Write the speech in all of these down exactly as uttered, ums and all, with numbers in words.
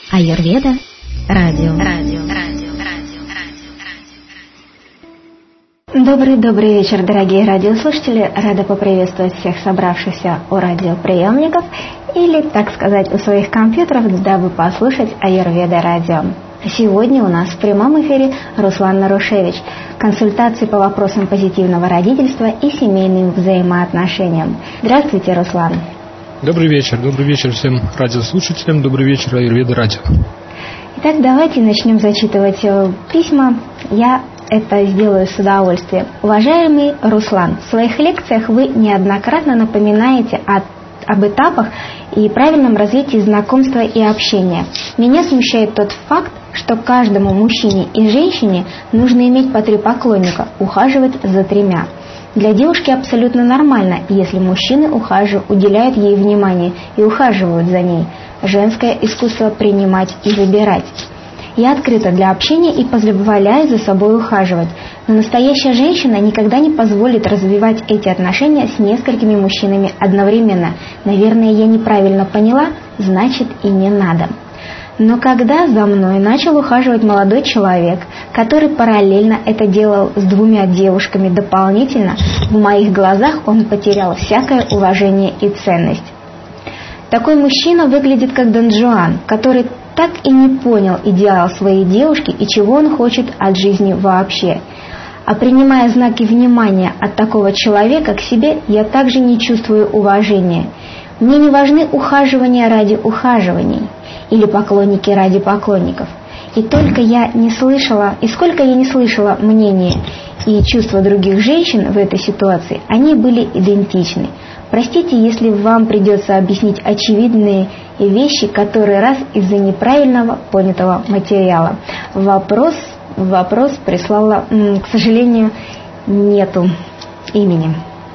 Аюрведа радио. Радио, радио, радио, радио. Добрый-добрый вечер, дорогие радиослушатели. Рада поприветствовать всех собравшихся у радиоприемников или, так сказать, у своих компьютеров, дабы послушать Аюрведа радио. Сегодня у нас в прямом эфире Руслан Нарушевич. Консультации по вопросам позитивного родительства и семейным взаимоотношениям. Здравствуйте, Руслан. Добрый вечер. Добрый вечер всем радиослушателям. Добрый вечер, Аюрведа радио. Итак, давайте начнем зачитывать письма. Я это сделаю с удовольствием. Уважаемый Руслан, в своих лекциях вы неоднократно напоминаете о об этапах и правильном развитии знакомства и общения. Меня смущает тот факт, что каждому мужчине и женщине нужно иметь по три поклонника, ухаживать за тремя. Для девушки абсолютно нормально, если мужчины ухаживают, уделяют ей внимание и ухаживают за ней. Женское искусство принимать и выбирать. Я открыта для общения и позволяю за собой ухаживать. Но настоящая женщина никогда не позволит развивать эти отношения с несколькими мужчинами одновременно. Наверное, я неправильно поняла, значит и не надо. Но когда за мной начал ухаживать молодой человек, который параллельно это делал с двумя девушками дополнительно, в моих глазах он потерял всякое уважение и ценность. Такой мужчина выглядит как Дон Жуан, который так и не понял идеал своей девушки и чего он хочет от жизни вообще. А принимая знаки внимания от такого человека к себе, я также не чувствую уважения. Мне не важны ухаживания ради ухаживаний или поклонники ради поклонников. И только я не слышала, и сколько я не слышала мнения и чувства других женщин в этой ситуации, они были идентичны. Простите, если вам придется объяснить очевидные вещи, которые раз из-за неправильного понятого материала. Вопрос, вопрос прислала, к сожалению, нету имени.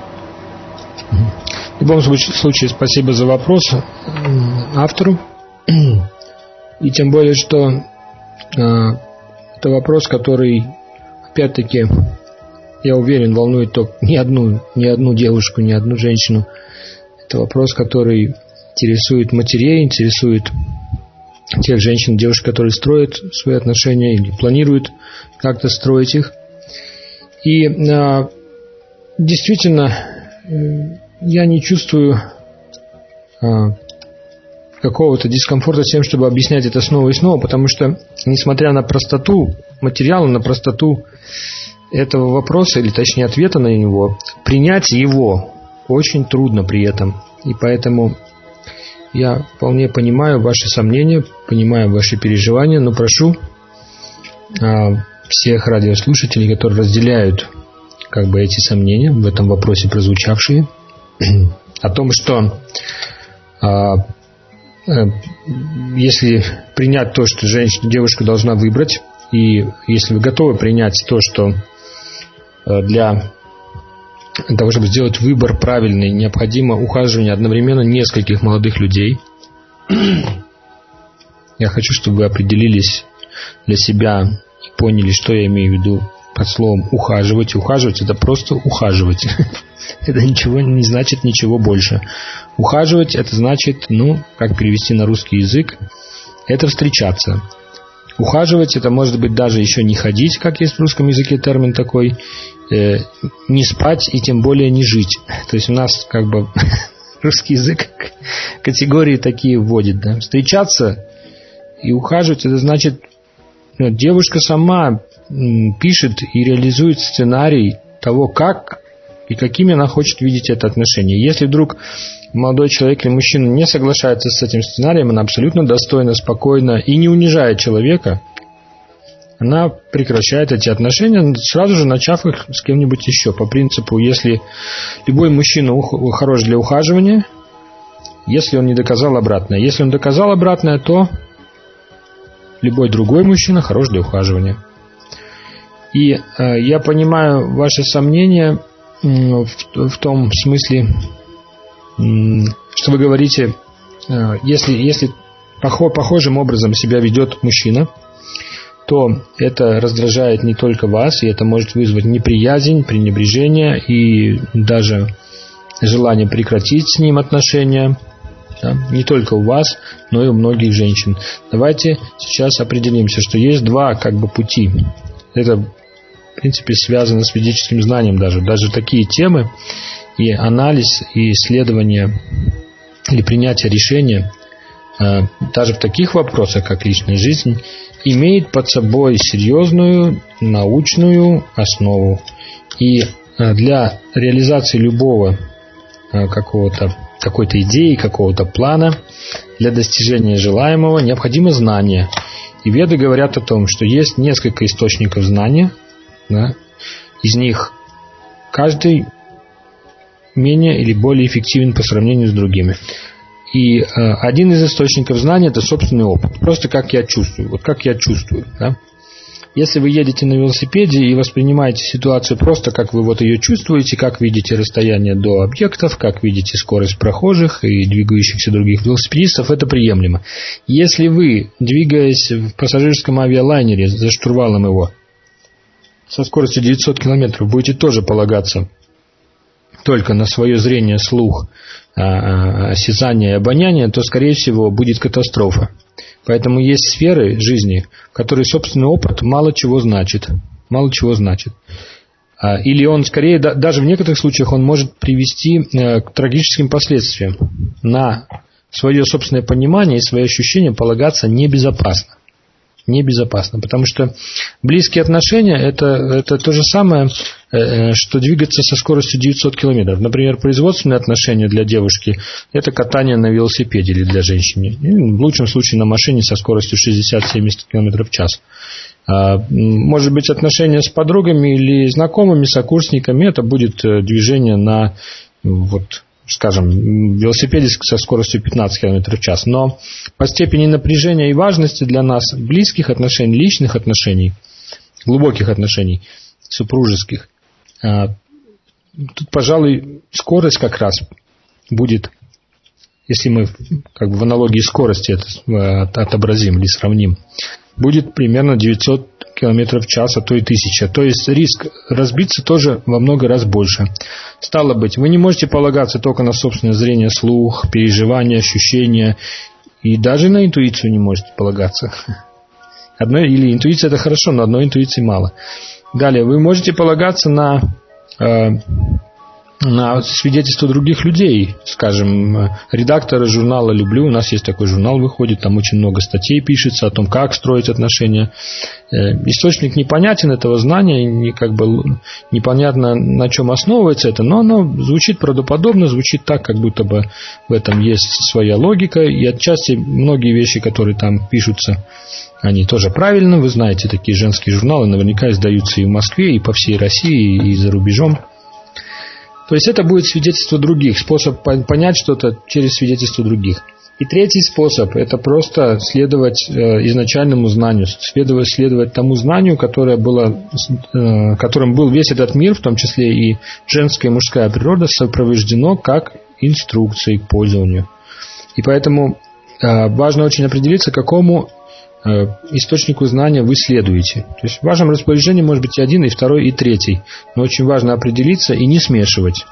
В любом случае, спасибо за вопрос автору. И тем более, что э, это вопрос, который, опять-таки, я уверен, волнует только ни одну, ни одну девушку, ни одну женщину. Это вопрос, который интересует матерей, интересует тех женщин, девушек, которые строят свои отношения или планируют как-то строить их. И э, действительно, э, я не чувствую э, какого-то дискомфорта с тем, чтобы объяснять это снова и снова, потому что, несмотря на простоту материала, на простоту этого вопроса, или точнее ответа на него, принять его очень трудно при этом. И поэтому я вполне понимаю ваши сомнения, понимаю ваши переживания, но прошу а, всех радиослушателей, которые разделяют как бы эти сомнения в этом вопросе прозвучавшие, о том, что а, а, если принять то, что женщина, девушка должна выбрать, и если вы готовы принять то, что для того, чтобы сделать выбор правильный, необходимо ухаживание одновременно нескольких молодых людей. Я хочу, чтобы вы определились для себя и поняли, что я имею в виду под словом ухаживать. Ухаживать — это просто ухаживать. Это ничего не значит, ничего больше. Ухаживать — это значит, ну, как перевести на русский язык, это встречаться. Ухаживать — это может быть даже еще не ходить, как есть в русском языке термин такой, э, не спать и тем более не жить. То есть у нас как бы русский язык категории такие вводит. Да? Встречаться и ухаживать — это значит, ну, девушка сама м, пишет и реализует сценарий того, как и какими она хочет видеть это отношение. Если вдруг молодой человек или мужчина не соглашается с этим сценарием, она абсолютно достойно, спокойно и не унижая человека, она прекращает эти отношения, сразу же начав их с кем-нибудь еще. По принципу, если любой мужчина хорош для ухаживания, если он не доказал обратное. Если он доказал обратное, то любой другой мужчина хорош для ухаживания. И э, я понимаю ваши сомнения э, в, в том смысле, что вы говорите, если, если похожим образом себя ведет мужчина, то это раздражает не только вас, и это может вызвать неприязнь, пренебрежение и даже желание прекратить с ним отношения. Да? Не только у вас, но и у многих женщин. Давайте сейчас определимся, что есть два как бы пути. Это, в принципе, связано с ведическим знанием даже. Даже такие темы и анализ, и исследование или принятие решения, даже в таких вопросах, как личная жизнь, имеет под собой серьезную научную основу. И для реализации любого какого-то, какой-то идеи, какого-то плана, для достижения желаемого необходимо знание. И веды говорят о том, что есть несколько источников знания, да, из них каждый менее или более эффективен по сравнению с другими. И э, один из источников знания – это собственный опыт. Просто как я чувствую. Вот как я чувствую. Да? Если вы едете на велосипеде и воспринимаете ситуацию просто, как вы вот ее чувствуете, как видите расстояние до объектов, как видите скорость прохожих и двигающихся других велосипедистов, это приемлемо. Если вы, двигаясь в пассажирском авиалайнере за штурвалом его со скоростью девятьсот километров, будете тоже полагаться только на свое зрение, слух, осязание и обоняние, то, скорее всего, будет катастрофа. Поэтому есть сферы жизни, в которой собственный опыт мало чего значит. Мало чего значит. Или он, скорее, даже в некоторых случаях он может привести к трагическим последствиям. На свое собственное понимание и свои ощущения полагаться небезопасно. Небезопасно, потому что близкие отношения это, это то же самое, что двигаться со скоростью девятьсот километров. Например, производственные отношения для девушки – это катание на велосипеде или для женщины. В лучшем случае на машине со скоростью шестьдесят-семьдесят километров в час. Может быть, отношения с подругами или знакомыми, сокурсниками – это будет движение на, вот, скажем, велосипеде со скоростью пятнадцать километров в час. Но по степени напряжения и важности для нас близких отношений, личных отношений, глубоких отношений, супружеских, тут, пожалуй, скорость как раз будет, если мы как бы в аналогии скорости это отобразим или сравним, будет примерно девятьсот километров в час, а то и тысяча. То есть риск разбиться тоже во много раз больше. Стало быть, вы не можете полагаться только на собственное зрение, слух, переживания, ощущения, и даже на интуицию не можете полагаться. Одной, или интуиция это хорошо, но одной интуиции мало. Далее, вы можете полагаться на, э, на свидетельства других людей. Скажем, редакторы журнала «Люблю», у нас есть такой журнал, выходит, там очень много статей пишется о том, как строить отношения. Э, источник непонятен этого знания, не, как бы, непонятно, на чем основывается это, но оно звучит правдоподобно, звучит так, как будто бы в этом есть своя логика, и отчасти многие вещи, которые там пишутся, они тоже правильно. Вы знаете, такие женские журналы наверняка издаются и в Москве, и по всей России, и за рубежом. То есть это будет свидетельство других, способ понять что-то через свидетельство других. И третий способ – это просто следовать изначальному знанию, следовать, следовать тому знанию, которое было, которым был весь этот мир, в том числе и женская и мужская природа, сопровождено как инструкции к пользованию. И поэтому важно очень определиться, к какому источнику знания вы следуете. То есть в вашем распоряжении может быть и один, и второй, и третий. Но очень важно определиться и не смешивать.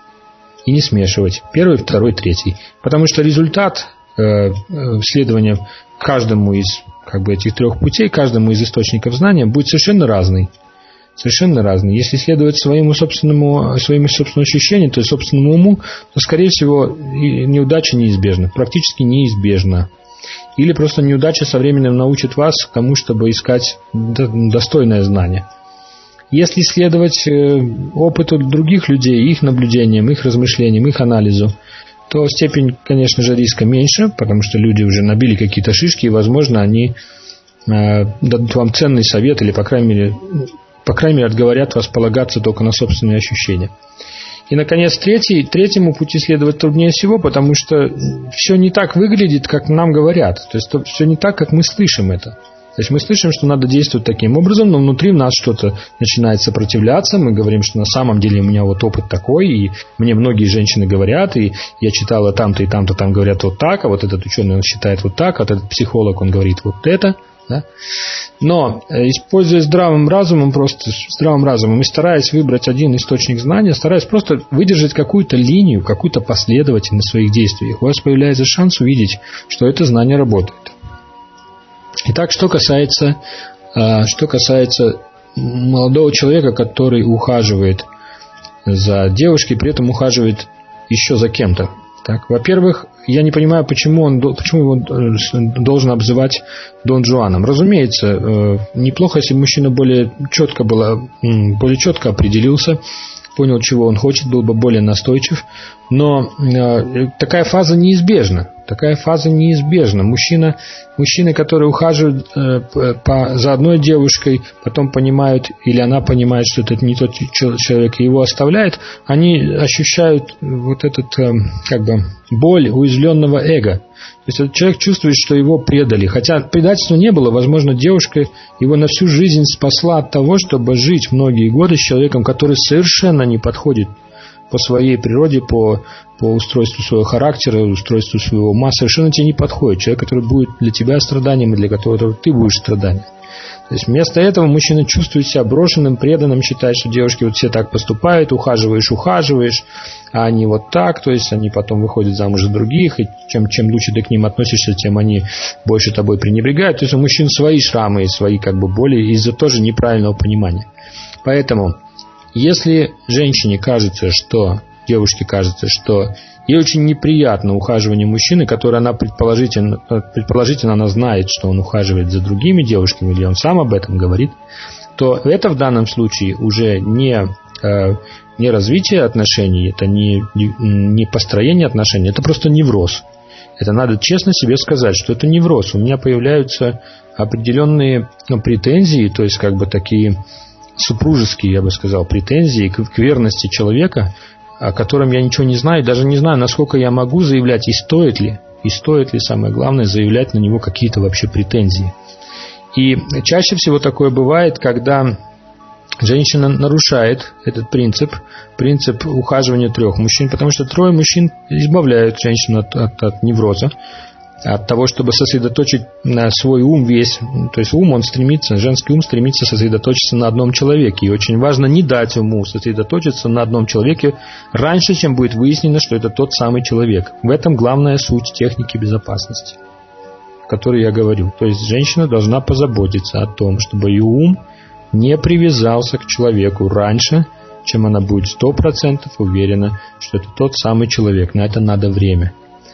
И не смешивать. Первый, второй, третий. Потому что результат э, следования каждому из как бы, этих трех путей, каждому из источников знания будет совершенно разный. Совершенно разный. Если следовать своему собственному, своим собственным ощущениям, то есть собственному уму, то, скорее всего, неудача неизбежна. Практически неизбежна. Или просто неудача со временем научит вас к тому, чтобы искать достойное знание. Если следовать опыту других людей, их наблюдениям, их размышлениям, их анализу, то степень, конечно же, риска меньше, потому что люди уже набили какие-то шишки, и, возможно, они дадут вам ценный совет или, по крайней мере, по крайней мере, отговорят вас полагаться только на собственные ощущения. И, наконец, третий, третьему пути следовать труднее всего, потому что все не так выглядит, как нам говорят. То есть все не так, как мы слышим это. То есть мы слышим, что надо действовать таким образом, но внутри нас что-то начинает сопротивляться. Мы говорим, что на самом деле у меня вот опыт такой, и мне многие женщины говорят, и я читала там-то и там-то, там говорят вот так, а вот этот ученый он считает вот так, а вот этот психолог он говорит вот это. Да? Но, используя здравым разумом, просто здравым разумом, и стараясь выбрать один источник знания, стараясь просто выдержать какую-то линию, какую-то последовательность в своих действиях, у вас появляется шанс увидеть, что это знание работает. Итак, что касается, что касается молодого человека, который ухаживает за девушкой, при этом ухаживает еще за кем-то. Так, во-первых, я не понимаю, почему он, почему его должен обзывать Дон Жуаном. Разумеется, неплохо, если мужчина более четко, было, более четко определился, понял, чего он хочет, был бы более настойчив. Но такая фаза неизбежна. Такая фаза неизбежна. Мужчина, мужчины, которые ухаживают по, за одной девушкой, потом понимают, или она понимает, что это не тот человек, и его оставляет, они ощущают вот этот, как бы, боль уязвленного эго. То есть этот человек чувствует, что его предали. Хотя предательства не было, возможно, девушка его на всю жизнь спасла от того, чтобы жить многие годы с человеком, который совершенно не подходит по своей природе, по, по устройству своего характера, устройству своего ума, совершенно тебе не подходит. Человек, который будет для тебя страданием, и для которого ты будешь страданием. То есть вместо этого мужчина чувствует себя брошенным, преданным, считает, что девушки вот все так поступают, ухаживаешь, ухаживаешь, а они вот так, то есть они потом выходят замуж за других, и чем, чем лучше ты к ним относишься, тем они больше тобой пренебрегают. То есть у мужчин свои шрамы и свои как бы боли из-за тоже неправильного понимания. Поэтому, если женщине кажется, что, девушке кажется, что ей очень неприятно ухаживание мужчины, который она предположительно, предположительно она знает, что он ухаживает за другими девушками, или он сам об этом говорит, то это в данном случае уже не, не развитие отношений, это не, не построение отношений, это просто невроз. Это надо честно себе сказать, что это невроз. У меня появляются определенные претензии, то есть как бы такие супружеские, я бы сказал, претензии к, к верности человека, о котором я ничего не знаю, даже не знаю, насколько я могу заявлять, и стоит ли, и стоит ли, самое главное, заявлять на него какие-то вообще претензии. И чаще всего такое бывает, когда женщина нарушает этот принцип, принцип ухаживания трех мужчин, потому что трое мужчин избавляют женщину от, от, от невроза, от того, чтобы сосредоточить на свой ум весь. То есть ум, он стремится, женский ум стремится сосредоточиться на одном человеке. И очень важно не дать уму сосредоточиться на одном человеке раньше, чем будет выяснено, что это тот самый человек. В этом главная суть техники безопасности, о которой я говорю. То есть женщина должна позаботиться о том, чтобы ее ум не привязался к человеку раньше, чем она будет сто процентов уверена, что это тот самый человек. На это надо время.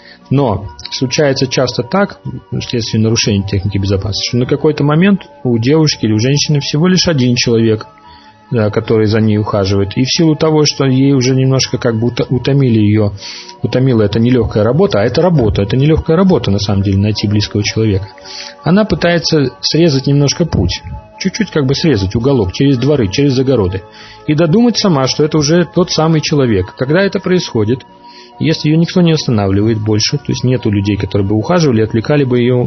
Но случается часто так, вследствие нарушения техники безопасности, что на какой-то момент у девушки или у женщины всего лишь один человек, да, который за ней ухаживает. И в силу того, что ей уже немножко как бы утомили ее, утомила эта нелегкая работа, а это работа, это нелегкая работа на самом деле, найти близкого человека, она пытается срезать немножко путь, чуть-чуть как бы срезать уголок через дворы, через огороды, и додумать сама, что это уже тот самый человек. Когда это происходит, если ее никто не останавливает больше, то есть нету людей, которые бы ухаживали, отвлекали бы ее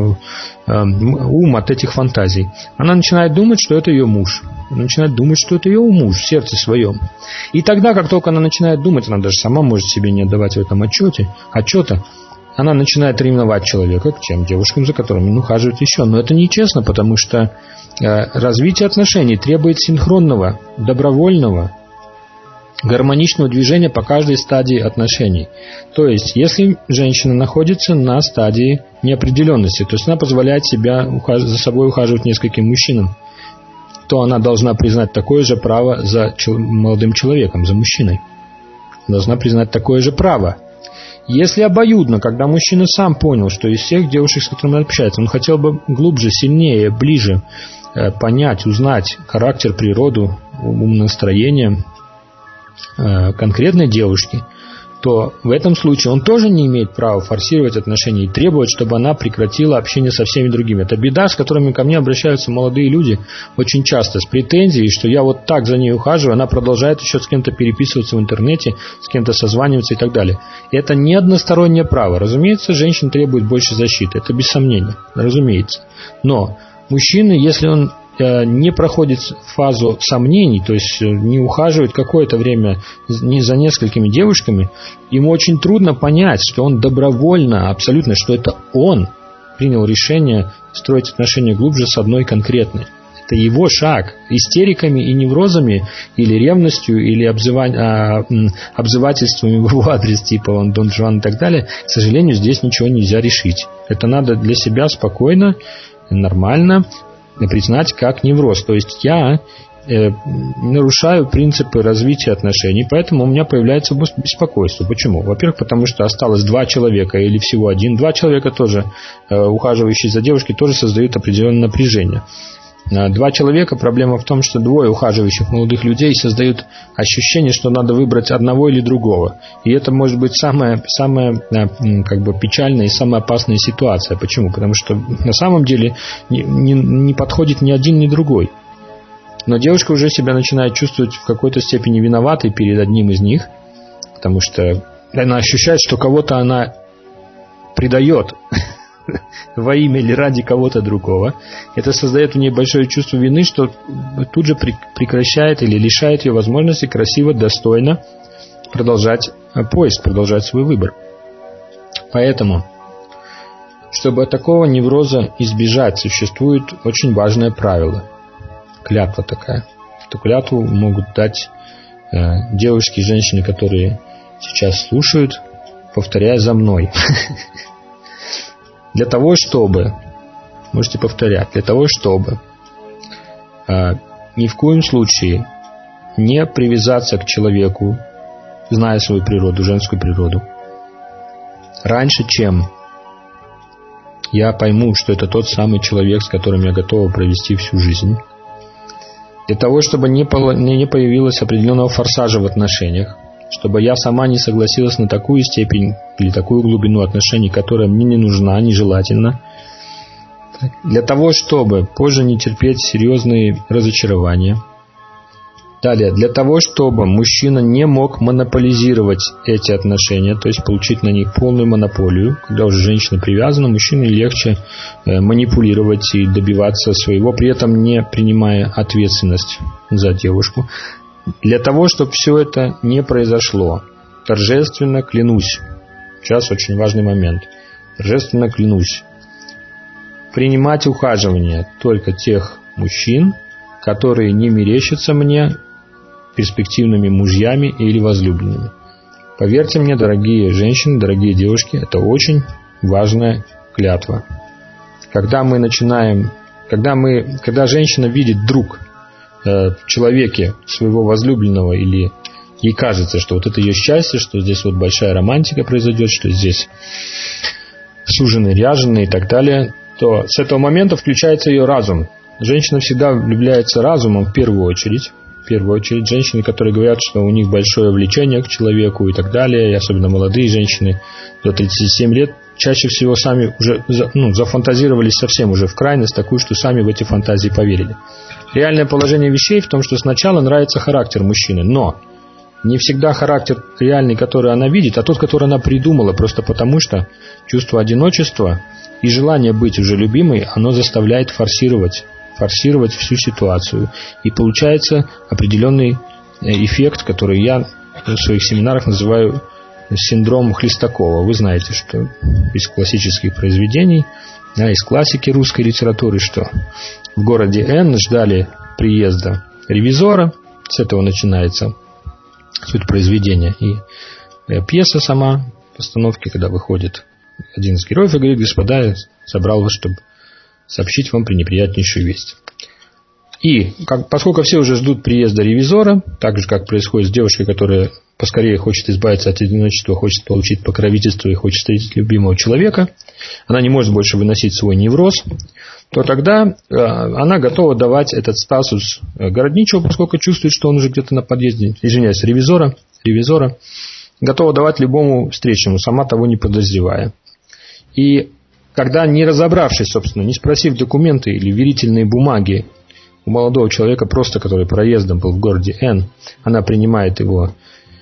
э, э, ум от этих фантазий, она начинает думать, что это ее муж. Она начинает думать, что это ее муж в сердце своем. И тогда, как только она начинает думать, она даже сама может себе не отдавать в этом отчете, отчета, она начинает ревновать человека к тем девушкам, за которыми он ухаживает еще. Но это нечестно, потому что э, развитие отношений требует синхронного, добровольного, гармоничного движения по каждой стадии отношений. То есть, если женщина находится на стадии неопределенности, то есть она позволяет себя ухаж... за собой ухаживать нескольким мужчинам, то она должна признать такое же право за чел... молодым человеком, за мужчиной. Должна признать такое же право. Если обоюдно, когда мужчина сам понял, что из всех девушек, с которыми он общается, он хотел бы глубже, сильнее, ближе э, понять, узнать характер, природу, умонастроение конкретной девушки, то в этом случае он тоже не имеет права форсировать отношения и требовать, чтобы она прекратила общение со всеми другими. Это беда, с которыми ко мне обращаются молодые люди очень часто, с претензией, что я вот так за ней ухаживаю, она продолжает еще с кем-то переписываться в интернете, с кем-то созваниваться и так далее. Это не одностороннее право. Разумеется, женщина требует больше защиты, это без сомнения, разумеется. Но мужчина, если он не проходит фазу сомнений, то есть не ухаживает какое-то время не за несколькими девушками, ему очень трудно понять, что он добровольно, абсолютно, что это он принял решение строить отношения глубже с одной конкретной. Это его шаг. Истериками и неврозами, или ревностью, или обзывань, а, обзывательствами в его адрес, типа он Дон Жуан и так далее, к сожалению, здесь ничего нельзя решить. Это надо для себя спокойно, нормально признать как невроз. То есть я э, нарушаю принципы развития отношений, поэтому у меня появляется беспокойство. Почему? Во-первых, потому что осталось два человека или всего один. Два человека тоже, э, ухаживающие за девушкой, тоже создают определенное напряжение. Два человека, проблема в том, что двое ухаживающих молодых людей создают ощущение, что надо выбрать одного или другого. И это может быть самая, самая как бы, печальная и самая опасная ситуация. Почему? Потому что на самом деле не, не, не подходит ни один, ни другой. Но девушка уже себя начинает чувствовать в какой-то степени виноватой перед одним из них, потому что она ощущает, что кого-то она предает во имя или ради кого-то другого. Это создает у нее большое чувство вины, что тут же прекращает или лишает ее возможности красиво, достойно продолжать поиск, продолжать свой выбор. Поэтому, чтобы такого невроза избежать, существует очень важное правило. Клятва такая. Эту клятву могут дать э, девушки и женщины, которые сейчас слушают, повторяя за мной. Для того, чтобы, можете повторять, для того, чтобы э, ни в коем случае не привязаться к человеку, зная свою природу, женскую природу, раньше, чем я пойму, что это тот самый человек, с которым я готова провести всю жизнь, для того, чтобы не, не появилось определенного форсажа в отношениях, чтобы я сама не согласилась на такую степень или такую глубину отношений, которая мне не нужна, нежелательна. Для того, чтобы позже не терпеть серьезные разочарования. Далее, для того, чтобы мужчина не мог монополизировать эти отношения, то есть получить на них полную монополию. Когда уже женщина привязана, мужчине легче манипулировать и добиваться своего, при этом не принимая ответственность за девушку. Для того, чтобы все это не произошло, торжественно клянусь, сейчас очень важный момент, торжественно клянусь, принимать ухаживание только тех мужчин, которые не мерещатся мне перспективными мужьями или возлюбленными. Поверьте мне, дорогие женщины, дорогие девушки, это очень важная клятва. Когда мы начинаем, когда мы, когда женщина видит вдруг в человеке своего возлюбленного, или ей кажется, что вот это ее счастье, что здесь вот большая романтика произойдет, что здесь суженый, ряженый и так далее, то с этого момента включается ее разум. Женщина всегда влюбляется разумом в первую очередь. В первую очередь женщины, которые говорят, что у них большое влечение к человеку и так далее, и особенно молодые женщины до тридцати семи лет, чаще всего сами уже ну, зафантазировались совсем уже в крайность такую, что сами в эти фантазии поверили. Реальное положение вещей в том, что сначала нравится характер мужчины, но не всегда характер реальный, который она видит, а тот, который она придумала, просто потому что чувство одиночества и желание быть уже любимой, оно заставляет форсировать, форсировать всю ситуацию. И получается определенный эффект, который я в своих семинарах называю синдромом Хлестакова. Вы знаете, что из классических произведений, да, из классики русской литературы, что в городе Н ждали приезда ревизора. С этого начинается суть произведения. И пьеса сама, постановки, когда выходит один из героев и говорит: господа, я собрал вас, чтобы сообщить вам пренеприятнейшую весть. И как, поскольку все уже ждут приезда ревизора, так же, как происходит с девушкой, которая поскорее хочет избавиться от одиночества, хочет получить покровительство и хочет встретить любимого человека, она не может больше выносить свой невроз, то тогда э, она готова давать этот статус городничего, поскольку чувствует, что он уже где-то на подъезде, извиняюсь, ревизора, ревизора, готова давать любому встречному, сама того не подозревая. И когда, не разобравшись, собственно, не спросив документы или верительные бумаги у молодого человека, просто который проездом был в городе Н, она принимает его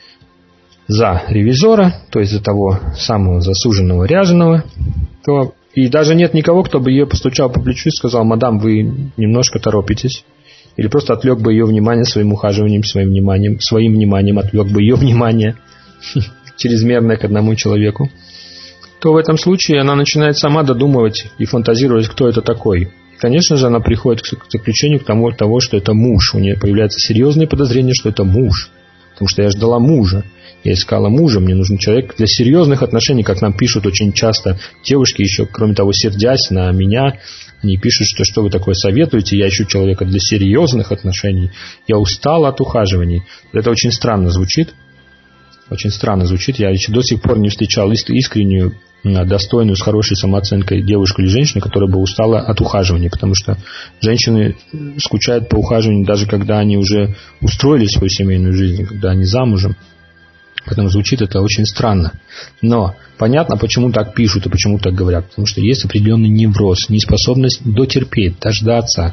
за ревизора, то есть за того самого засуженного ряженого, то и даже нет никого, кто бы ее постучал по плечу и сказал: мадам, вы немножко торопитесь. Или просто отвлек бы ее внимание своим ухаживанием, своим вниманием, своим вниманием отвлек бы ее внимание чрезмерное к одному человеку. то в этом случае она начинает сама додумывать и фантазировать, кто это такой. И, конечно же, она приходит к заключению к тому, того, что это муж. У нее появляются серьезные подозрения, что это муж. Потому что я ждала мужа. Я искала мужа, мне нужен человек для серьезных отношений, как нам пишут очень часто девушки, еще, кроме того, сердясь на меня, они пишут, что что вы такое советуете, я ищу человека для серьезных отношений, я устала от ухаживаний. Это очень странно звучит, очень странно звучит, я еще до сих пор не встречал искреннюю, достойную, с хорошей самооценкой девушку или женщину, которая бы устала от ухаживания, потому что женщины скучают по ухаживанию даже когда они уже устроили свою семейную жизнь, когда они замужем. Поэтому звучит это очень странно. Но понятно, почему так пишут и почему так говорят. Потому что есть определенный невроз, неспособность дотерпеть, дождаться,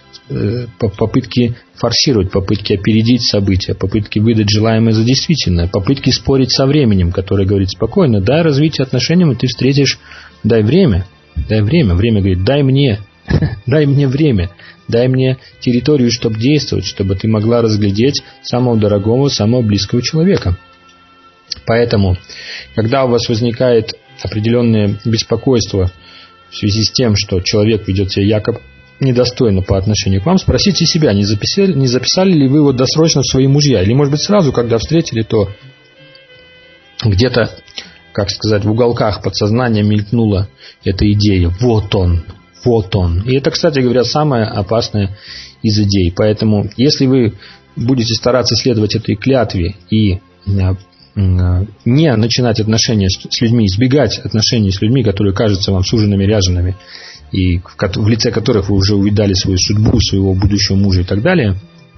попытки форсировать, попытки опередить события, попытки выдать желаемое за действительное, попытки спорить со временем, которое говорит спокойно, дай развитие отношениям, и ты встретишь, дай время, дай время. Время говорит, дай мне, дай мне время, дай мне территорию, чтобы действовать, чтобы ты могла разглядеть самого дорогого, самого близкого человека. Поэтому, когда у вас возникает определенное беспокойство в связи с тем, что человек ведет себя якобы недостойно по отношению к вам, спросите себя, не записали, не записали ли вы его досрочно в свои мужья. Или, может быть, сразу, когда встретили, то где-то, как сказать, в уголках подсознания мелькнула эта идея. Вот он, вот он. И это, кстати говоря, самая опасная из идей. Поэтому, если вы будете стараться следовать этой клятве и не начинать отношения с людьми, избегать отношений с людьми, которые кажутся вам суженными, ряжеными, и в лице которых вы уже увидали свою судьбу, своего будущего мужа и так далее,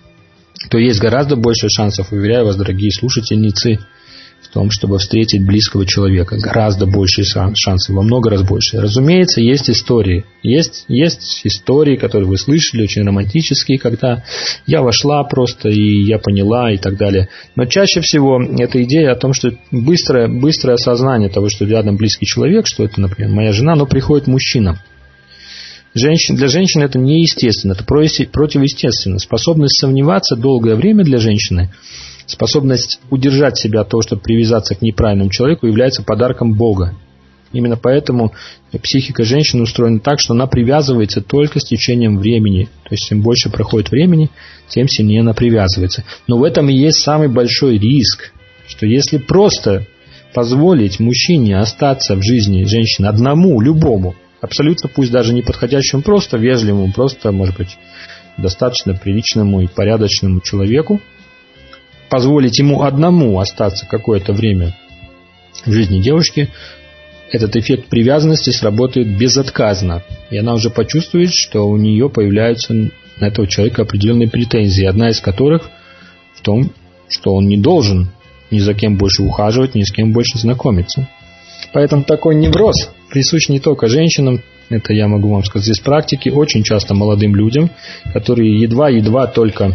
то есть гораздо больше шансов, уверяю вас, дорогие слушательницы, в том, чтобы встретить близкого человека. Гораздо больше шансов, во много раз больше. Разумеется, есть истории. Есть, есть истории, которые вы слышали, очень романтические, когда я вошла просто, и я поняла, и так далее. Но чаще всего эта идея о том, что быстрое, быстрое осознание того, что рядом близкий человек, что это, например, моя жена, но приходит мужчина. Женщин, для женщины это неестественно, это противоестественно. Способность сомневаться долгое время для женщины, способность удержать себя от того, чтобы привязаться к неправильному человеку, является подарком Бога. Именно поэтому психика женщины устроена так, что она привязывается только с течением времени. То есть, чем больше проходит времени, тем сильнее она привязывается. Но в этом и есть самый большой риск, что если просто позволить мужчине остаться в жизни женщины одному, любому, абсолютно, пусть даже не подходящему, просто вежливому, просто, может быть, достаточно приличному и порядочному человеку, позволить ему одному остаться какое-то время в жизни девушки, этот эффект привязанности сработает безотказно. И она уже почувствует, что у нее появляются на этого человека определенные претензии, одна из которых в том, что он не должен ни за кем больше ухаживать, ни с кем больше знакомиться. Поэтому такой невроз присущ не только женщинам, это я могу вам сказать из практики, очень часто молодым людям, которые едва-едва только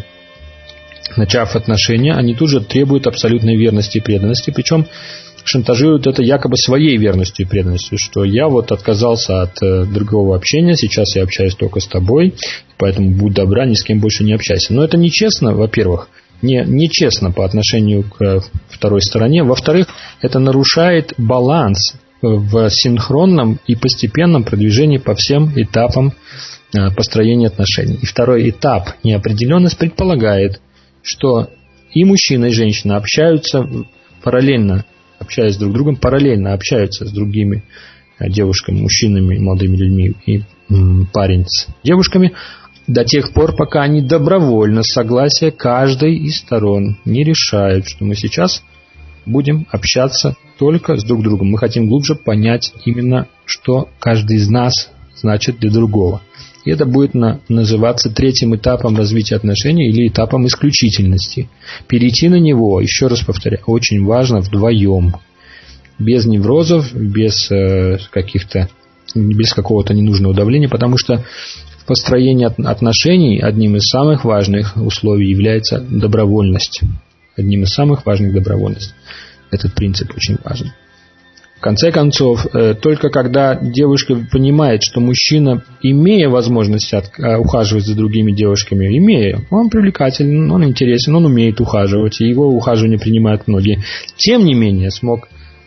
начав отношения, они тут же требуют абсолютной верности и преданности, причем шантажируют это якобы своей верностью и преданностью, что я вот отказался от э, другого общения, сейчас я общаюсь только с тобой, поэтому будь добра, ни с кем больше не общайся. Но это нечестно, во-первых, не, нечестно по отношению к э, второй стороне, во-вторых, это нарушает баланс в синхронном и постепенном продвижении по всем этапам э, построения отношений. И второй этап, неопределенность, предполагает, что и мужчина, и женщина общаются параллельно, общаясь друг с другом, параллельно общаются с другими девушками, мужчинами, молодыми людьми и м, парень с девушками до тех пор, пока они добровольно, с согласия каждой из сторон не решают, что мы сейчас будем общаться только с друг другом. Мы хотим глубже понять именно, что каждый из нас значит для другого. И это будет на, называться третьим этапом развития отношений или этапом исключительности. Перейти на него, еще раз повторяю, очень важно вдвоем. Без неврозов, без э, каких-то, без какого-то ненужного давления, потому что в построении отношений одним из самых важных условий является добровольность. Одним из самых важных добровольность. Этот принцип очень важен. В конце концов, только когда девушка понимает, что мужчина, имея возможность ухаживать за другими девушками, имея, он привлекателен, он интересен, он умеет ухаживать, и его ухаживание принимают многие, тем не менее смог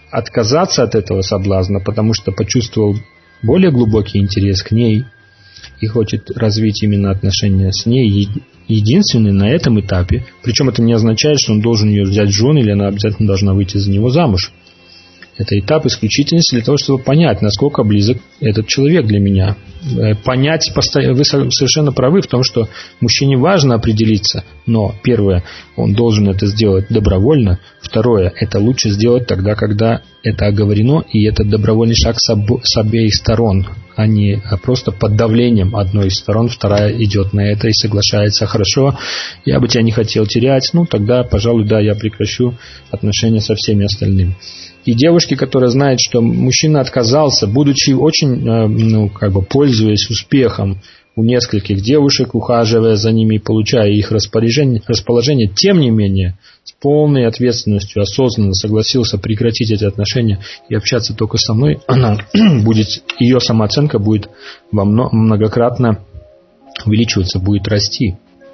отказаться от этого соблазна, потому что почувствовал более глубокий интерес к ней и хочет развить именно отношения с ней, единственный на этом этапе. Причем это не означает, что он должен ее взять в жены или она обязательно должна выйти за него замуж. Это этап исключительности для того, чтобы понять, насколько близок этот человек для меня. Понять, вы совершенно правы в том, что мужчине важно определиться, но первое, он должен это сделать добровольно. Второе, это лучше сделать тогда, когда это оговорено, и это добровольный шаг с, обо- с обеих сторон, а не а просто под давлением одной из сторон, вторая идет на это и соглашается. Хорошо, я бы тебя не хотел терять, ну тогда, пожалуй, да, я прекращу отношения со всеми остальными. И девушки, которые знают, что мужчина отказался, будучи очень, ну, как бы пользуясь успехом у нескольких девушек, ухаживая за ними и получая их расположение, расположение, тем не менее, с полной ответственностью, осознанно согласился прекратить эти отношения и общаться только со мной, она будет, ее самооценка будет во многократно увеличиваться, будет расти.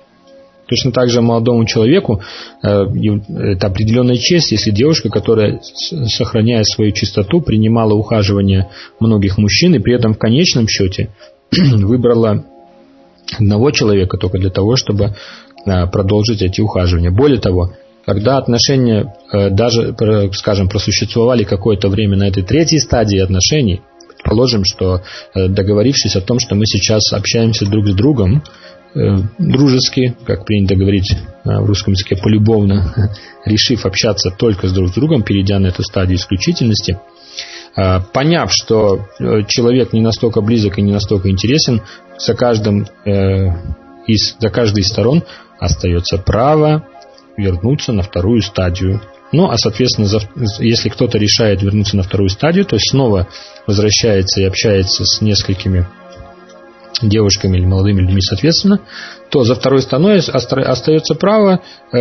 Точно так же молодому человеку э, это определенная честь, если девушка, которая, сохраняя свою чистоту, принимала ухаживание многих мужчин и при этом в конечном счете выбрала одного человека только для того, чтобы э, продолжить эти ухаживания. Более того, когда отношения э, даже, скажем, просуществовали какое-то время на этой третьей стадии отношений, предположим, что э, договорившись о том, что мы сейчас общаемся друг с другом, дружески, как принято говорить в русском языке, полюбовно, решив общаться только с друг с другом, перейдя на эту стадию исключительности, поняв, что человек не настолько близок и не настолько интересен, за каждым из, за каждой из сторон остается право вернуться на вторую стадию. Ну, а, соответственно, если кто-то решает вернуться на вторую стадию, то снова возвращается и общается с несколькими девушками или молодыми людьми, соответственно, то за второй стороной остается право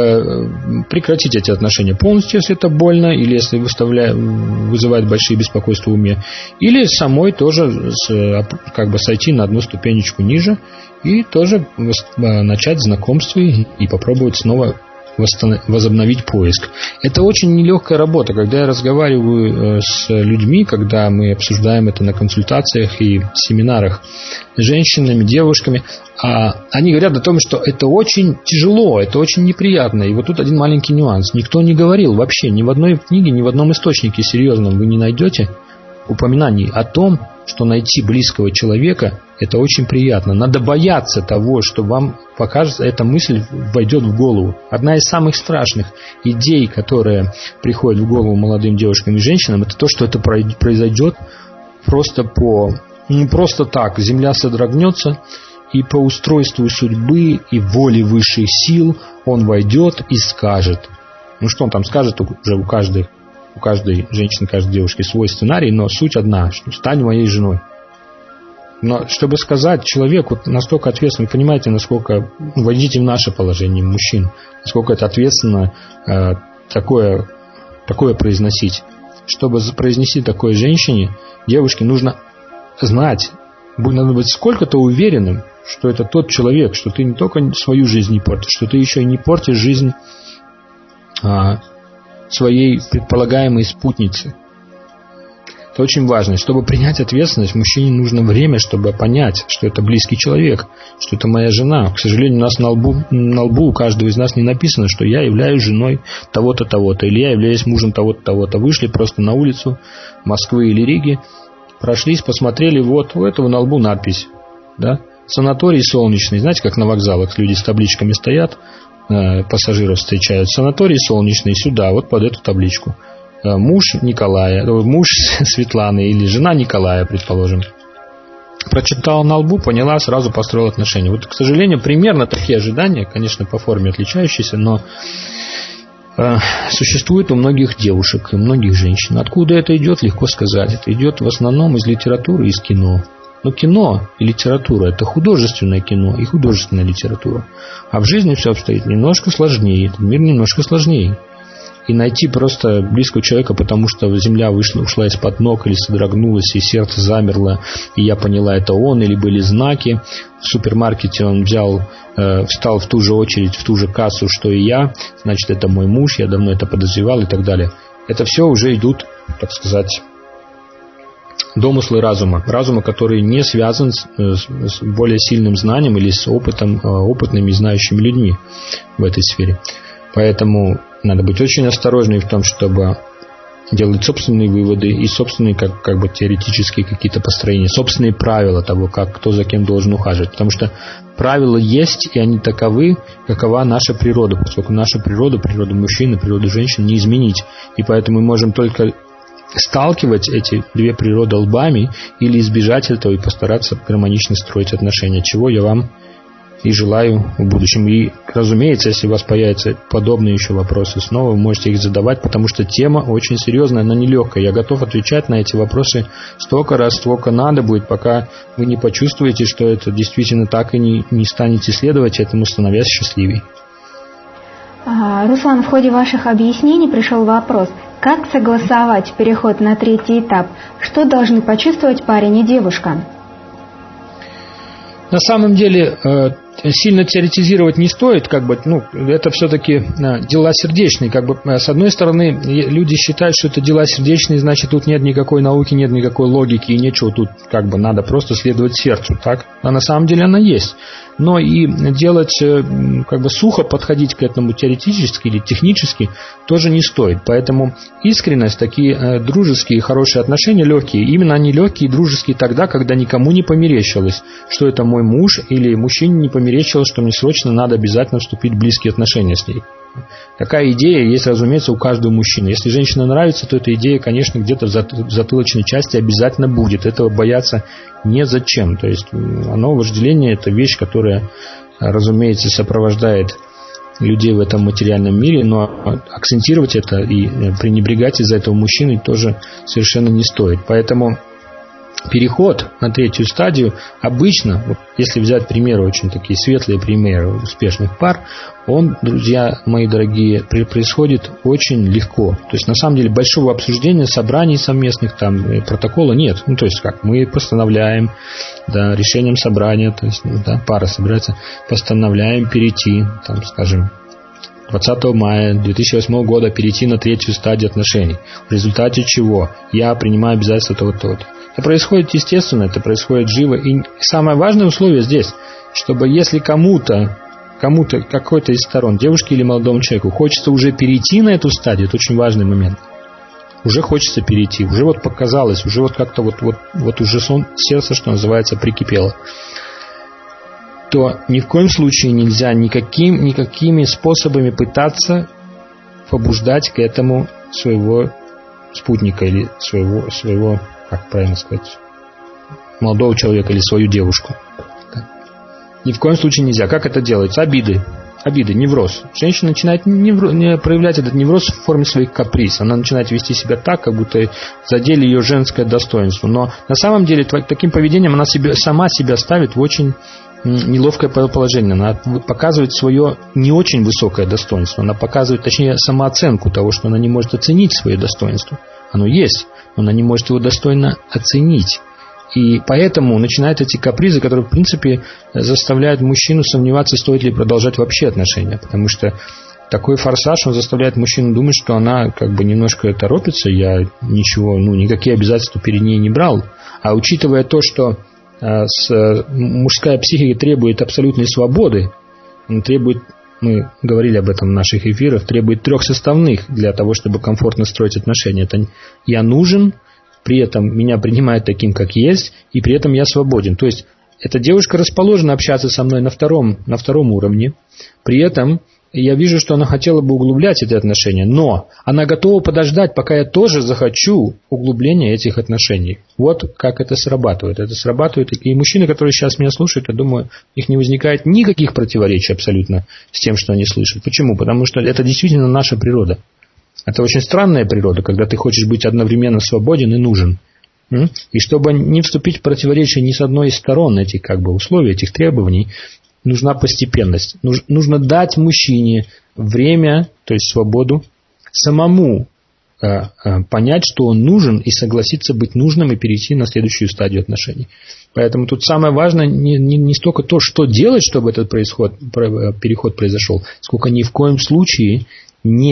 э, прекратить эти отношения полностью, если это больно, или если вызывает большие беспокойства в уме, или самой тоже с, как бы сойти на одну ступенечку ниже и тоже начать знакомство и, и попробовать снова возобновить поиск. Это очень нелегкая работа. Когда я разговариваю с людьми, когда мы обсуждаем это на консультациях и семинарах с женщинами, девушками, они говорят о том, что это очень тяжело, это очень неприятно. И вот тут один маленький нюанс. Никто не говорил вообще, ни в одной книге, ни в одном источнике серьезном вы не найдете упоминаний о том, что найти близкого человека – это очень приятно. Надо бояться того, что вам покажется, эта мысль войдет в голову. Одна из самых страшных идей, которая приходит в голову молодым девушкам и женщинам, это то, что это произойдет просто по, не просто так. Земля содрогнется, и по устройству судьбы и воли высших сил он войдет и скажет. Ну что он там скажет, уже у каждой, у каждой женщины, каждой девушки свой сценарий, но суть одна, что стань моей женой. Но чтобы сказать человеку настолько ответственно, понимаете, насколько, войдите в наше положение мужчин, насколько это ответственно э, такое, такое произносить. Чтобы произнести такой женщине, девушке нужно знать, надо быть сколько-то уверенным, что это тот человек, что ты не только свою жизнь не портишь, что ты еще и не портишь жизнь а, своей предполагаемой спутницы. Это очень важно. Чтобы принять ответственность, мужчине нужно время, чтобы понять, что это близкий человек, что это моя жена. К сожалению, у нас на лбу, на лбу у каждого из нас не написано, что я являюсь женой того-то, того-то, или я являюсь мужем того-то, того-то. Вышли просто на улицу Москвы или Риги, прошлись, посмотрели, вот у этого на лбу надпись, да? Санаторий Солнечный. Знаете, как на вокзалах люди с табличками стоят, э, пассажиров встречают. Санаторий Солнечный сюда, вот под эту табличку. Э, муж Николая, муж Светланы или жена Николая, предположим. Прочитала на лбу, поняла, сразу построила отношения. Вот, к сожалению, примерно такие ожидания, конечно, по форме отличающиеся, но э, существуют у многих девушек и у многих женщин. Откуда это идет, легко сказать. Это идет в основном из литературы и из кино. Но кино и литература – это художественное кино и художественная литература. А в жизни все обстоит немножко сложнее. Этот мир немножко сложнее. И найти просто близкого человека, потому что земля вышла, ушла из-под ног или содрогнулась, и сердце замерло, и я поняла, это он, или были знаки. В супермаркете он взял, э, встал в ту же очередь, в ту же кассу, что и я. Значит, это мой муж, я давно это подозревал и так далее. это все уже идут, так сказать, домыслы разума. Разума, который не связан с, с более сильным знанием или с опытом, опытными и знающими людьми в этой сфере. Поэтому надо быть очень осторожным в том, чтобы делать собственные выводы и собственные как, как бы теоретические какие-то построения, собственные правила того, как кто за кем должен ухаживать. Потому что правила есть, и они таковы, какова наша природа, поскольку наша природа, природа мужчин и природа женщин не изменить. И поэтому мы можем только сталкивать эти две природы лбами или избежать этого и постараться гармонично строить отношения, чего я вам и желаю в будущем. И, разумеется, если у вас появятся подобные еще вопросы, снова вы можете их задавать, потому что тема очень серьезная, она нелегкая. Я готов отвечать на эти вопросы столько раз, сколько надо будет, пока вы не почувствуете, что это действительно так, и не, не станете следовать этому, становясь счастливей. Руслан, в ходе ваших объяснений пришел вопрос, как согласовать переход на третий этап? Что должны почувствовать парень и девушка? На самом деле, сильно теоретизировать не стоит, как бы, ну, это все-таки дела сердечные, как бы, с одной стороны, люди считают, что это дела сердечные, значит, тут нет никакой науки, нет никакой логики и ничего, тут, как бы, надо просто следовать сердцу, так? А на самом деле она есть. Но и делать, как бы, сухо подходить к этому теоретически или технически тоже не стоит. Поэтому искренность, такие дружеские, хорошие отношения, легкие, именно они легкие и дружеские тогда, когда никому не померещилось, что это мой муж, или мужчине не померещилось, что мне срочно надо обязательно вступить в близкие отношения с ней. Такая идея есть, разумеется, у каждого мужчины. Если женщина нравится, то эта идея, конечно, где-то в затылочной части обязательно будет. Этого бояться незачем. То есть оно, вожделение, это вещь, которая, разумеется, сопровождает людей в этом материальном мире, но акцентировать это и пренебрегать из-за этого мужчины тоже совершенно не стоит. Поэтому переход на третью стадию обычно, вот если взять примеры, очень такие светлые примеры успешных пар, он, друзья мои дорогие, происходит очень легко. То есть на самом деле большого обсуждения, собраний совместных, там протокола нет. Ну то есть как мы постановляем, да, решением собрания, то есть да, пара собирается, постановляем перейти, там, скажем, двадцатого мая две тысячи восьмого года перейти на третью стадию отношений. В результате чего я принимаю обязательства того-то. Это происходит естественно, это происходит живо. И самое важное условие здесь, чтобы если кому-то, кому-то, какой-то из сторон, девушке или молодому человеку, хочется уже перейти на эту стадию, это очень важный момент. Уже хочется перейти, уже вот показалось, уже вот как-то вот, вот, вот уже сон, сердце, что называется, прикипело. То ни в коем случае нельзя никаким, никакими способами пытаться побуждать к этому своего спутника или своего, своего, как правильно сказать, молодого человека или свою девушку. Ни в коем случае нельзя. Как это делается? Обиды. Обиды, невроз. Женщина начинает невроз, не проявлять этот невроз в форме своих каприз. Она начинает вести себя так, как будто задели ее женское достоинство. Но на самом деле таким поведением она себе, сама себя ставит в очень неловкое положение. Она показывает свое не очень высокое достоинство. Она показывает, точнее, самооценку того, что она не может оценить свое достоинство. Оно есть, но она не может его достойно оценить. И поэтому начинают эти капризы, которые, в принципе, заставляют мужчину сомневаться, стоит ли продолжать вообще отношения. Потому что такой форсаж, он заставляет мужчину думать, что она как бы немножко торопится, я ничего, ну, никакие обязательства перед ней не брал. А учитывая то, что э, с, мужская психика требует абсолютной свободы, он требует, мы говорили об этом в наших эфирах, требует трех составных для того, чтобы комфортно строить отношения. Это я нужен, при этом меня принимают таким, как есть, и при этом я свободен. То есть эта девушка расположена общаться со мной на втором, на втором уровне. При этом я вижу, что она хотела бы углублять эти отношения, но она готова подождать, пока я тоже захочу углубления этих отношений. Вот как это срабатывает. Это срабатывает, и мужчины, которые сейчас меня слушают, я думаю, у них не возникает никаких противоречий абсолютно с тем, что они слышат. Почему? Потому что это действительно наша природа. Это очень странная природа, когда ты хочешь быть одновременно свободен и нужен. И чтобы не вступить в противоречие ни с одной из сторон этих как бы условий, этих требований, нужна постепенность. Нужно дать мужчине время, то есть свободу, самому э, э, понять, что он нужен, и согласиться быть нужным и перейти на следующую стадию отношений. Поэтому тут самое важное не, не, не столько то, что делать, чтобы этот происход, переход произошел, сколько ни в коем случае не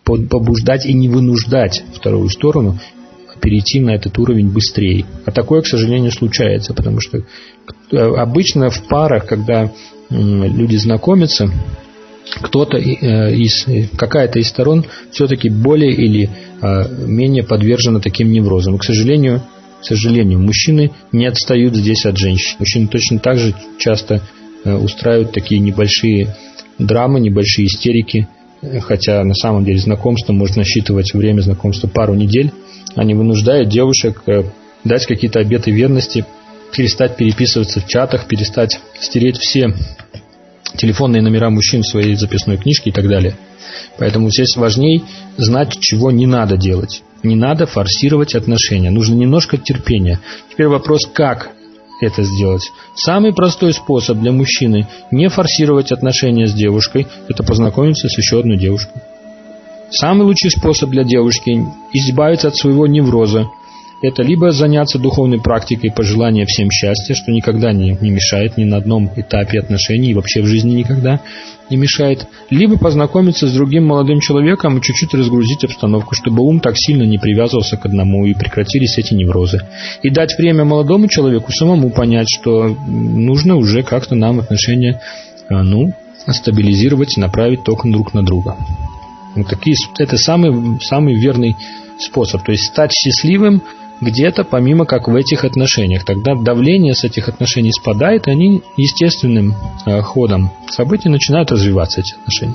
побуждать и не вынуждать вторую сторону перейти на этот уровень быстрее. А такое, к сожалению, случается, потому что обычно в парах, когда люди знакомятся, кто-то из, какая-то из сторон все-таки более или менее подвержена таким неврозам. И, к сожалению, к сожалению, мужчины не отстают здесь от женщин. Мужчины точно так же часто устраивают такие небольшие драмы, небольшие истерики, хотя на самом деле знакомство может насчитывать время знакомства пару недель. Они вынуждают девушек дать какие-то обеты верности, перестать переписываться в чатах, перестать стереть все телефонные номера мужчин в своей записной книжке и так далее. Поэтому здесь важнее знать, чего не надо делать. Не надо форсировать отношения. Нужно немножко терпения. Теперь вопрос, как это сделать. Самый простой способ для мужчины не форсировать отношения с девушкой – это познакомиться с еще одной девушкой. Самый лучший способ для девушки избавиться от своего невроза – это либо заняться духовной практикой пожелания всем счастья, что никогда не, не мешает ни на одном этапе отношений и вообще в жизни никогда не мешает, либо познакомиться с другим молодым человеком и чуть-чуть разгрузить обстановку, чтобы ум так сильно не привязывался к одному и прекратились эти неврозы. И дать время молодому человеку самому понять, что нужно уже как-то нам отношения ну, стабилизировать и направить током друг на друга. Вот такие, это самый, самый верный способ. То есть стать счастливым где-то помимо как в этих отношениях. Тогда давление с этих отношений спадает, и они естественным э, ходом событий начинают развиваться, эти отношения.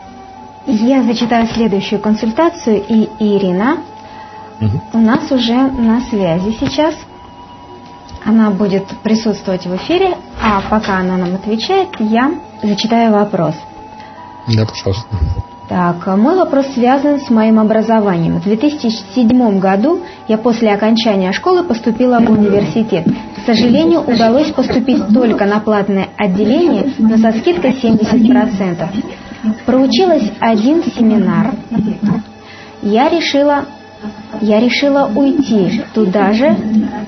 Я зачитаю следующую консультацию, и Ирина угу. у нас уже на связи сейчас. Она будет присутствовать в эфире, а пока она нам отвечает, я зачитаю вопрос. Да, пожалуйста. Так, мой вопрос связан с моим образованием. В две тысячи седьмом году я после окончания школы поступила в университет. К сожалению, удалось поступить только на платное отделение, но со скидкой семьдесят процентов. Проучилась один семинар. Я решила, я решила уйти туда же.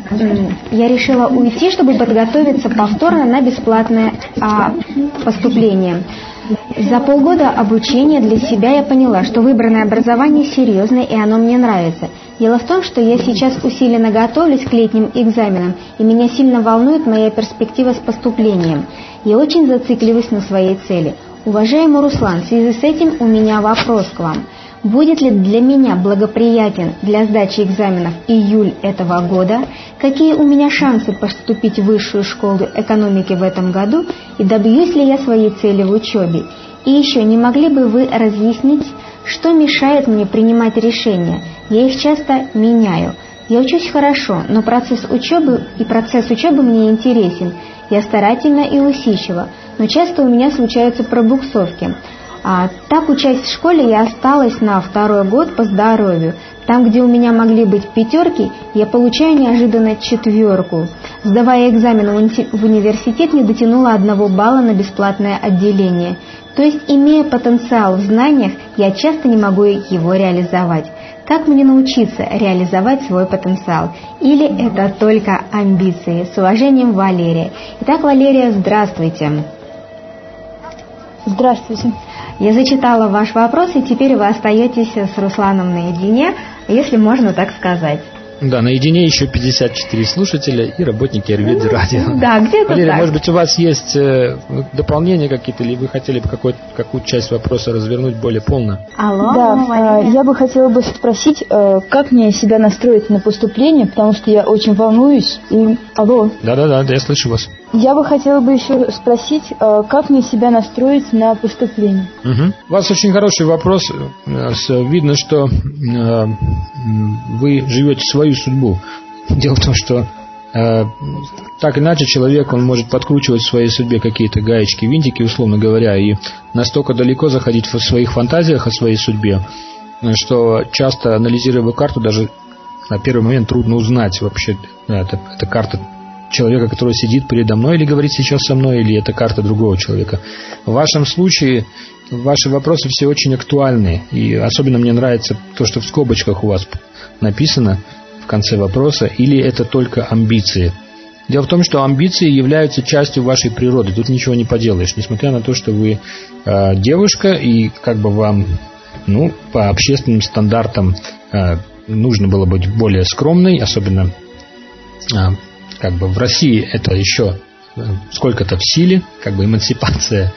Я решила уйти, чтобы подготовиться повторно на бесплатное а, поступление. За полгода обучения для себя я поняла, что выбранное образование серьезное, и оно мне нравится. Дело в том, что я сейчас усиленно готовлюсь к летним экзаменам, и меня сильно волнует моя перспектива с поступлением. Я очень зацикливаюсь на своей цели. Уважаемый Руслан, в связи с этим у меня вопрос к вам. Будет ли для меня благоприятен для сдачи экзаменов июль этого года? Какие у меня шансы поступить в высшую школу экономики в этом году? И добьюсь ли я своей цели в учебе? И еще, не могли бы вы разъяснить, что мешает мне принимать решения? Я их часто меняю. Я учусь хорошо, но процесс учебы и процесс учебы мне интересен. Я старательна и усидчива, но часто у меня случаются пробуксовки. А, так, учась в школе, я осталась на второй год по здоровью. Там, где у меня могли быть пятерки, я получаю неожиданно четверку. Сдавая экзамен в университет, не дотянула одного балла на бесплатное отделение. То есть, имея потенциал в знаниях, я часто не могу его реализовать. Как мне научиться реализовать свой потенциал? Или это только амбиции? С уважением, Валерия. Итак, Валерия, здравствуйте. Здравствуйте. Я зачитала ваш вопрос, и теперь вы остаетесь с Русланом наедине, если можно так сказать. Да, наедине еще пятьдесят четыре слушателя и работники Аюрведы радио. Да, где-то Валерия, так. Может быть, у вас есть э, дополнения какие-то, или вы хотели бы какую-то часть вопроса развернуть более полно? Алло, да, э, я бы хотела бы спросить, э, как мне себя настроить на поступление, потому что я очень волнуюсь. И... Алло. Да-да-да, я слышу вас. Я бы хотела бы еще спросить, э, как мне себя настроить на поступление. Угу. У вас очень хороший вопрос. Видно, что э, вы живете свою судьбу. Дело в том, что э, так иначе человек, он может подкручивать в своей судьбе какие-то гаечки, винтики, условно говоря, и настолько далеко заходить в своих фантазиях о своей судьбе, что часто, анализируя его карту, даже на первый момент трудно узнать вообще, это, это карта человека, который сидит передо мной или говорит сейчас со мной, или это карта другого человека. В вашем случае ваши вопросы все очень актуальны, и особенно мне нравится то, что в скобочках у вас написано в конце вопроса, или это только амбиции. Дело в том, что амбиции являются частью вашей природы, тут ничего не поделаешь, несмотря на то, что вы э, девушка, и как бы вам ну, по общественным стандартам нужно было быть более скромной, особенно как бы в России это еще сколько-то в силе, как бы эмансипация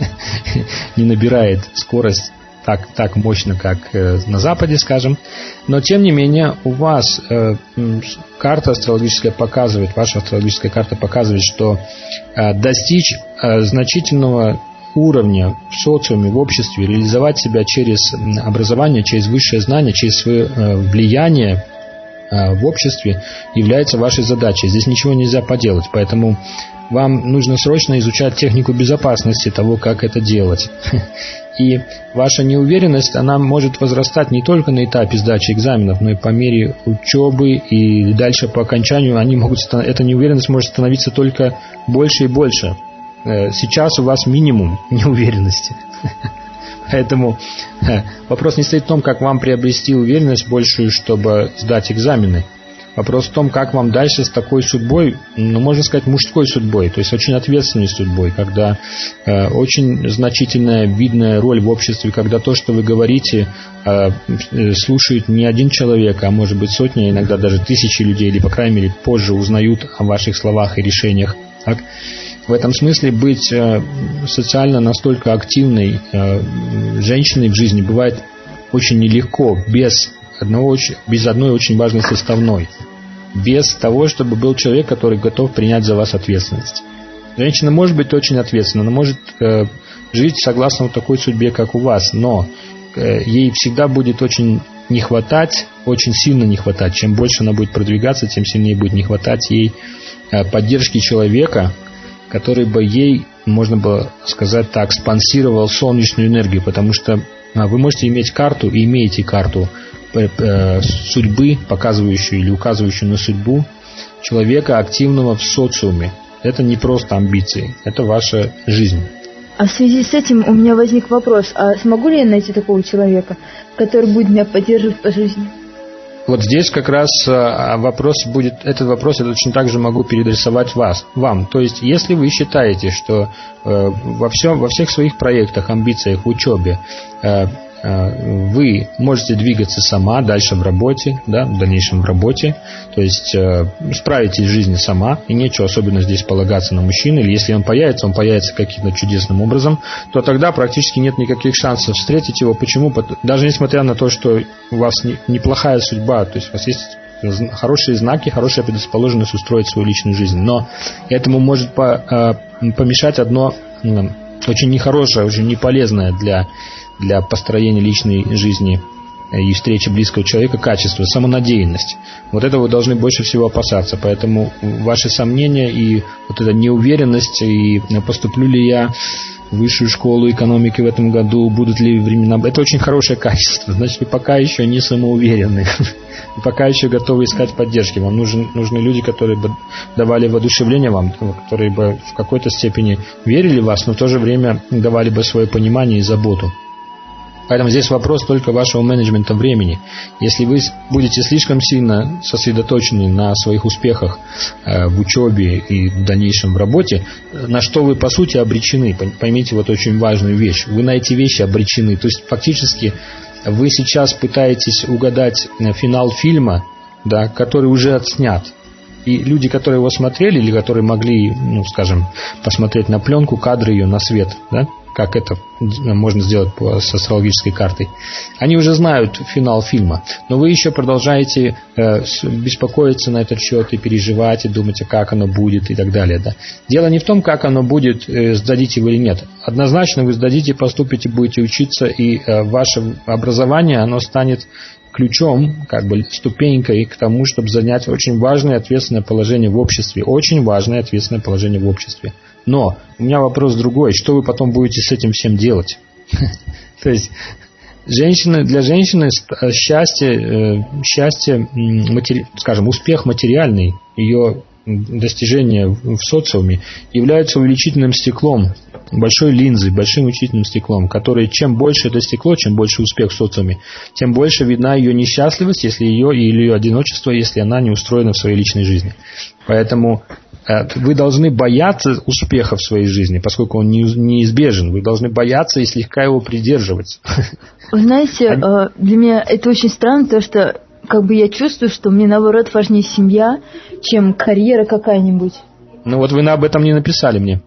не набирает скорость так, так мощно, как на Западе, скажем. Но, тем не менее, у вас э, карта астрологическая показывает, ваша астрологическая карта показывает, что э, достичь э, значительного уровня в социуме, в обществе, реализовать себя через образование, через высшее знание, через свое э, влияние э, в обществе является вашей задачей. Здесь ничего нельзя поделать, поэтому вам нужно срочно изучать технику безопасности того, как это делать. И ваша неуверенность, она может возрастать не только на этапе сдачи экзаменов, но и по мере учебы, и дальше по окончанию они могут, эта неуверенность может становиться только больше и больше. Сейчас у вас минимум неуверенности. Поэтому вопрос не стоит в том, как вам приобрести уверенность большую, чтобы сдать экзамены. Вопрос в том, как вам дальше с такой судьбой, ну, можно сказать, мужской судьбой, то есть очень ответственной судьбой, когда э, очень значительная, видная роль в обществе, когда то, что вы говорите, э, слушает не один человек, а может быть сотни, иногда даже тысячи людей, или, по крайней мере, позже узнают о ваших словах и решениях. Так? В этом смысле быть э, социально настолько активной э, женщиной в жизни бывает очень нелегко, без Одного, без одной очень важной составной. Без того, чтобы был человек, который готов принять за вас ответственность. Женщина может быть очень ответственна, она может э, жить согласно такой судьбе, как у вас, но э, ей всегда будет очень не хватать, очень сильно не хватать. Чем больше она будет продвигаться, тем сильнее будет не хватать ей э, поддержки человека, который бы ей, можно бы сказать так, спонсировал солнечную энергию, потому что э, вы можете иметь карту и имеете карту судьбы, показывающую или указывающую на судьбу человека, активного в социуме. Это не просто амбиции, это ваша жизнь. А в связи с этим у меня возник вопрос, а смогу ли я найти такого человека, который будет меня поддерживать по жизни? Вот здесь как раз вопрос будет, этот вопрос я точно так же могу переадресовать вас, вам. То есть, если вы считаете, что во, всем, во всех своих проектах, амбициях, в учебе вы можете двигаться сама дальше в работе, да, в дальнейшем в работе, то есть э, справитесь в жизни сама, и нечего особенно здесь полагаться на мужчину, или если он появится, он появится каким-то чудесным образом, то тогда практически нет никаких шансов встретить его. Почему? Даже несмотря на то, что у вас не, неплохая судьба, то есть у вас есть хорошие знаки, хорошая предрасположенность устроить свою личную жизнь, но этому может по, э, помешать одно э, очень нехорошее, очень неполезное для для построения личной жизни и встречи близкого человека качество, самонадеянность. Вот этого вы должны больше всего опасаться. Поэтому ваши сомнения и вот эта неуверенность, и поступлю ли я в высшую школу экономики в этом году, будут ли времена... Это очень хорошее качество. Значит, вы пока еще не самоуверенны. Вы пока еще готовы искать поддержки. Вам нужны, нужны люди, которые бы давали воодушевление вам, которые бы в какой-то степени верили в вас, но в то же время давали бы свое понимание и заботу. Поэтому здесь вопрос только вашего менеджмента времени. Если вы будете слишком сильно сосредоточены на своих успехах э, в учебе и в дальнейшем в работе, на что вы по сути обречены. Поймите вот очень важную вещь. Вы на эти вещи обречены. То есть фактически вы сейчас пытаетесь угадать финал фильма, да, который уже отснят. И люди, которые его смотрели, или которые могли, ну, скажем, посмотреть на пленку, кадры ее на свет, да, как это можно сделать по, с астрологической картой, они уже знают финал фильма. Но вы еще продолжаете э, беспокоиться на этот счет и переживать, и думать, а как оно будет и так далее. Да. Дело не в том, как оно будет, э, сдадите вы или нет. Однозначно вы сдадите, поступите, будете учиться, и э, ваше образование, оно станет ключом, как бы ступенькой к тому, чтобы занять очень важное ответственное положение в обществе. Очень важное ответственное положение в обществе. Но у меня вопрос другой. Что вы потом будете с этим всем делать? То есть женщины, для женщины счастье, счастье, скажем, успех материальный, ее достижения в социуме являются увеличительным стеклом большой линзой, большим учительным стеклом, которое чем больше это стекло, чем больше успех в социуме, тем больше видна ее несчастливость, если ее или ее одиночество, если она не устроена в своей личной жизни. Поэтому вы должны бояться успеха в своей жизни, поскольку он неизбежен. Вы должны бояться и слегка его придерживать. Вы знаете, для меня это очень странно, то что как бы я чувствую, что мне наоборот важнее семья, чем карьера какая-нибудь. Ну вот вы об этом не написали мне.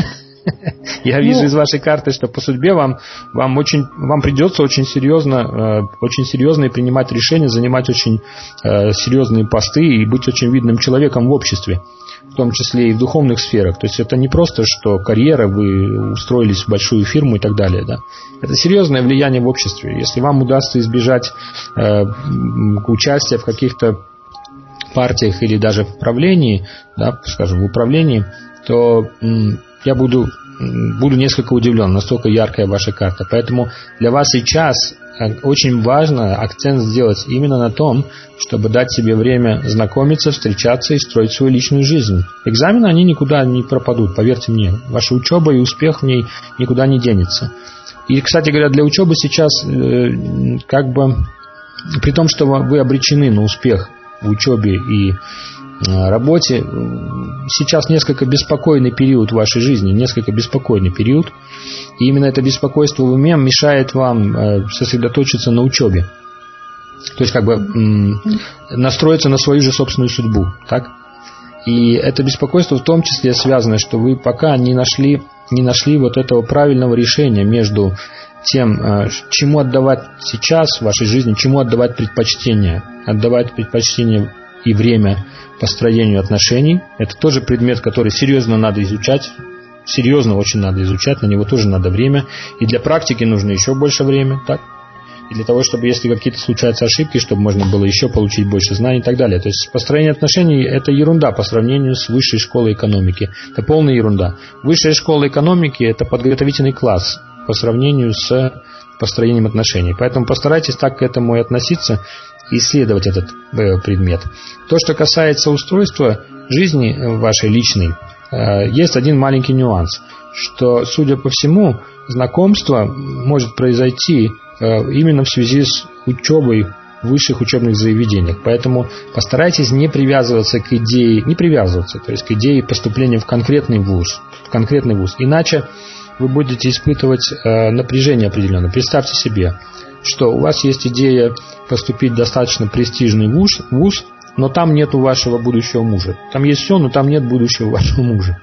Я вижу из вашей карты, что по судьбе вам, вам, очень, вам придется очень серьезно, очень серьезно принимать решения, занимать очень серьезные посты и быть очень видным человеком в обществе, в том числе и в духовных сферах. То есть это не просто, что карьера, вы устроились в большую фирму и так далее. Да? Это серьезное влияние в обществе. Если вам удастся избежать э, участия в каких-то партиях или даже в правлении, да, скажем, в управлении, то м, я буду, буду несколько удивлен, настолько яркая ваша карта. Поэтому для вас сейчас очень важно акцент сделать именно на том, чтобы дать себе время знакомиться, встречаться и строить свою личную жизнь. Экзамены, они никуда не пропадут, поверьте мне. Ваша учеба и успех в ней никуда не денется. И, кстати говоря, для учебы сейчас, э, как бы, при том, что вы обречены на успех в учебе и работе, сейчас несколько беспокойный период в вашей жизни, несколько беспокойный период, и именно это беспокойство в уме мешает вам сосредоточиться на учебе, то есть как бы настроиться на свою же собственную судьбу, так? И это беспокойство в том числе связано, что вы пока не нашли, не нашли вот этого правильного решения между тем, чему отдавать сейчас в вашей жизни, чему отдавать предпочтение, отдавать предпочтение и время построению отношений. Это тоже предмет, который серьезно надо изучать. Серьезно очень надо изучать, на него тоже надо время. И для практики нужно еще больше времени. Так? И для того, чтобы, если какие-то случаются ошибки, чтобы можно было еще получить больше знаний и так далее. То есть построение отношений – это ерунда по сравнению с высшей школой экономики. Это полная ерунда. Высшая школа экономики – это подготовительный класс по сравнению с построением отношений. Поэтому постарайтесь так к этому и относиться, исследовать этот э, предмет. То, что касается устройства жизни вашей личной, э, есть один маленький нюанс, что, судя по всему, знакомство может произойти э, именно в связи с учебой в высших учебных заведениях. Поэтому постарайтесь не привязываться к идее, не привязываться, то есть к идее поступления в конкретный вуз, в конкретный вуз. Иначе вы будете испытывать э, напряжение определенное. Представьте себе, что у вас есть идея поступить в достаточно престижный вуз, вуз, но там нет у вашего будущего мужа. Там есть все, но там нет будущего вашего мужа.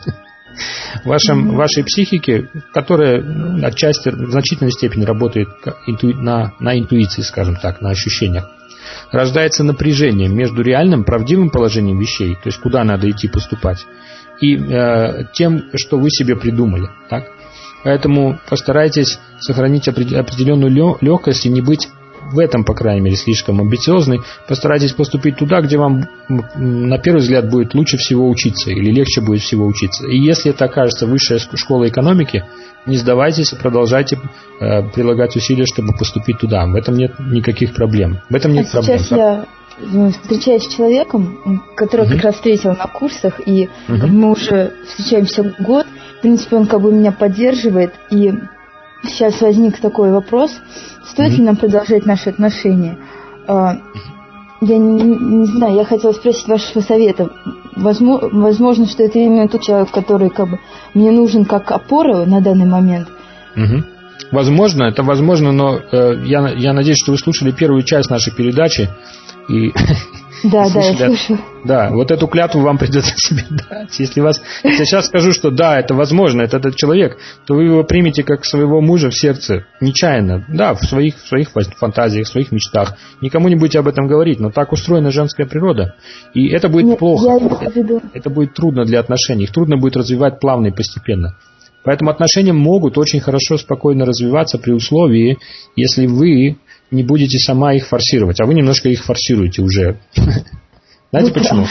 В вашем, вашей психике, которая ну, отчасти в значительной степени работает на, на интуиции, скажем так, на ощущениях, рождается напряжение между реальным, правдивым положением вещей, то есть куда надо идти поступать, и э, тем, что вы себе придумали. Так? Поэтому постарайтесь сохранить определенную легкость и не быть в этом, по крайней мере, слишком амбициозной. Постарайтесь поступить туда, где вам, на первый взгляд, будет лучше всего учиться или легче будет всего учиться. И если это окажется высшая школа экономики, не сдавайтесь, продолжайте э, прилагать усилия, чтобы поступить туда. В этом нет никаких проблем. В этом нет а проблем. Сейчас я встречаюсь с человеком, которого uh-huh. как раз встретила на курсах, и uh-huh. мы уже встречаемся год. В принципе, он как бы меня поддерживает, и сейчас возник такой вопрос, стоит mm-hmm. ли нам продолжать наши отношения. Я не, не знаю, я хотела спросить вашего совета. Возможно, возможно, что это именно тот человек, который как бы мне нужен как опора на данный момент. Mm-hmm. Возможно, это возможно, но э, я, я надеюсь, что вы слушали первую часть нашей передачи. И Да, да, я слышу. Да, вот эту клятву вам придется себе дать. Если вас, если я сейчас скажу, что да, это возможно, это этот человек, то вы его примете как своего мужа в сердце, нечаянно, да, в своих, в своих фантазиях, в своих мечтах. Никому не будете об этом говорить, но так устроена женская природа. И это будет Нет, плохо. Это, это будет трудно для отношений. Их трудно будет развивать плавно и постепенно. Поэтому отношения могут очень хорошо, спокойно развиваться при условии, если вы не будете сама их форсировать, а вы немножко их форсируете уже. Знаете почему?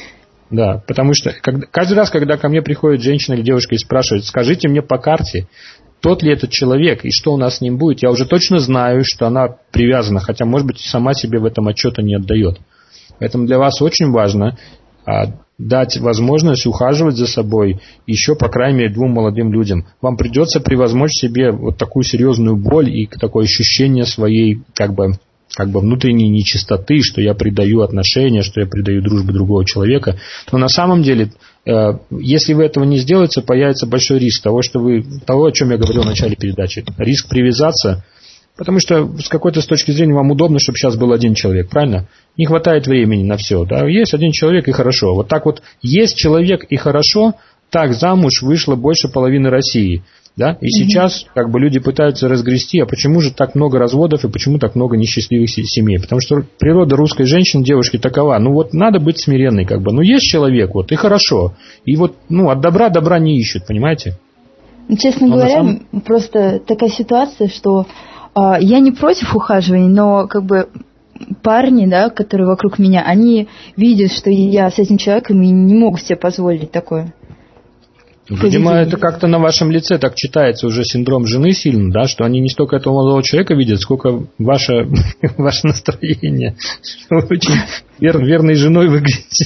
Да, потому что когда, каждый раз, когда ко мне приходит женщина или девушка и спрашивает, скажите мне по карте, тот ли этот человек и что у нас с ним будет, я уже точно знаю, что она привязана, хотя, может быть, сама себе в этом отчета не отдает. Поэтому для вас очень важно дать возможность ухаживать за собой еще, по крайней мере, двум молодым людям. Вам придется превозмочь себе вот такую серьезную боль и такое ощущение своей, как бы, как бы внутренней нечистоты, что я предаю отношения, что я предаю дружбу другого человека. Но на самом деле, если вы этого не сделаете, появится большой риск того, что вы, того, о чем я говорил в начале передачи. Риск привязаться, потому что с какой-то с точки зрения вам удобно, чтобы сейчас был один человек, правильно? Не хватает времени на все. Да? Есть один человек и хорошо. Вот так вот есть человек и хорошо, так замуж вышло больше половины России. Да? И mm-hmm. сейчас как бы люди пытаются разгрести, а почему же так много разводов и почему так много несчастливых семей? Потому что природа русской женщины, девушки такова. Ну вот надо быть смиренной, как бы. Ну есть человек, вот, и хорошо. И вот, ну, от добра добра не ищут, понимаете? Честно но говоря, самом... просто такая ситуация, что э, я не против ухаживания, но как бы парни, да, которые вокруг меня, они видят, что я с этим человеком и не могут себе позволить такое. Видимо, это как-то на вашем лице так читается уже синдром жены сильно, да, что они не столько этого молодого человека видят, сколько ваше, ваше настроение. Вы очень вер, верной женой выглядите.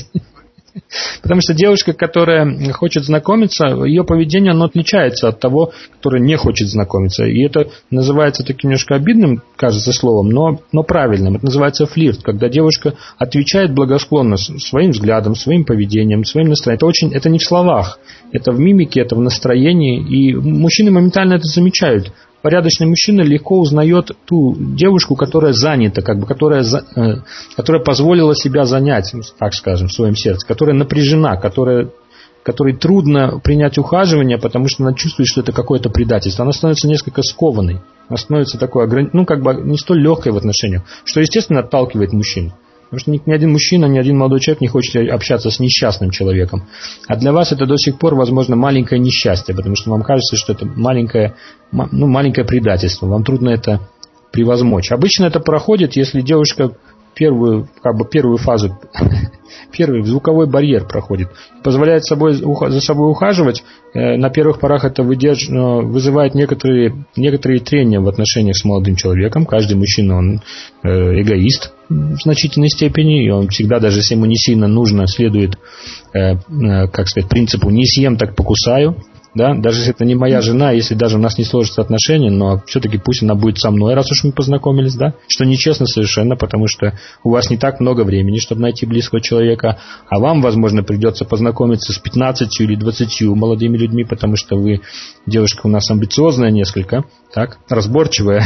Потому что девушка, которая хочет знакомиться, ее поведение, оно отличается от того, который не хочет знакомиться. И это называется таким немножко обидным, кажется, словом, но, но правильным. Это называется флирт, когда девушка отвечает благосклонно своим взглядом, своим поведением, своим настроением. Это, очень, это не в словах, это в мимике, это в настроении. И мужчины моментально это замечают. Порядочный мужчина легко узнает ту девушку, которая занята, как бы, которая, э, которая позволила себя занять, так скажем, в своем сердце, которая напряжена, которая, которой трудно принять ухаживание, потому что она чувствует, что это какое-то предательство. Она становится несколько скованной, она становится такой, ну, как бы не столь легкой в отношениях, что, естественно, отталкивает мужчин. Потому что ни, ни один мужчина, ни один молодой человек не хочет общаться с несчастным человеком. А для вас это до сих пор, возможно, маленькое несчастье, потому что вам кажется, что это маленькое, ну, маленькое предательство. Вам трудно это превозмочь. Обычно это проходит, если девушка первую, как бы первую фазу, первый звуковой барьер проходит, позволяет собой, за собой ухаживать. На первых порах это выдерж... вызывает некоторые, некоторые трения в отношениях с молодым человеком. Каждый мужчина, он эгоист в значительной степени, и он всегда, даже если ему не сильно нужно, следует, как сказать, принципу «не съем, так покусаю». Да? Даже если это не моя жена, если даже у нас не сложатся отношения, но все-таки пусть она будет со мной, раз уж мы познакомились, да? Что нечестно совершенно, потому что у вас не так много времени, чтобы найти близкого человека, а вам, возможно, придется познакомиться с пятнадцатью или двадцатью молодыми людьми, потому что вы, девушка у нас амбициозная несколько, так, разборчивая.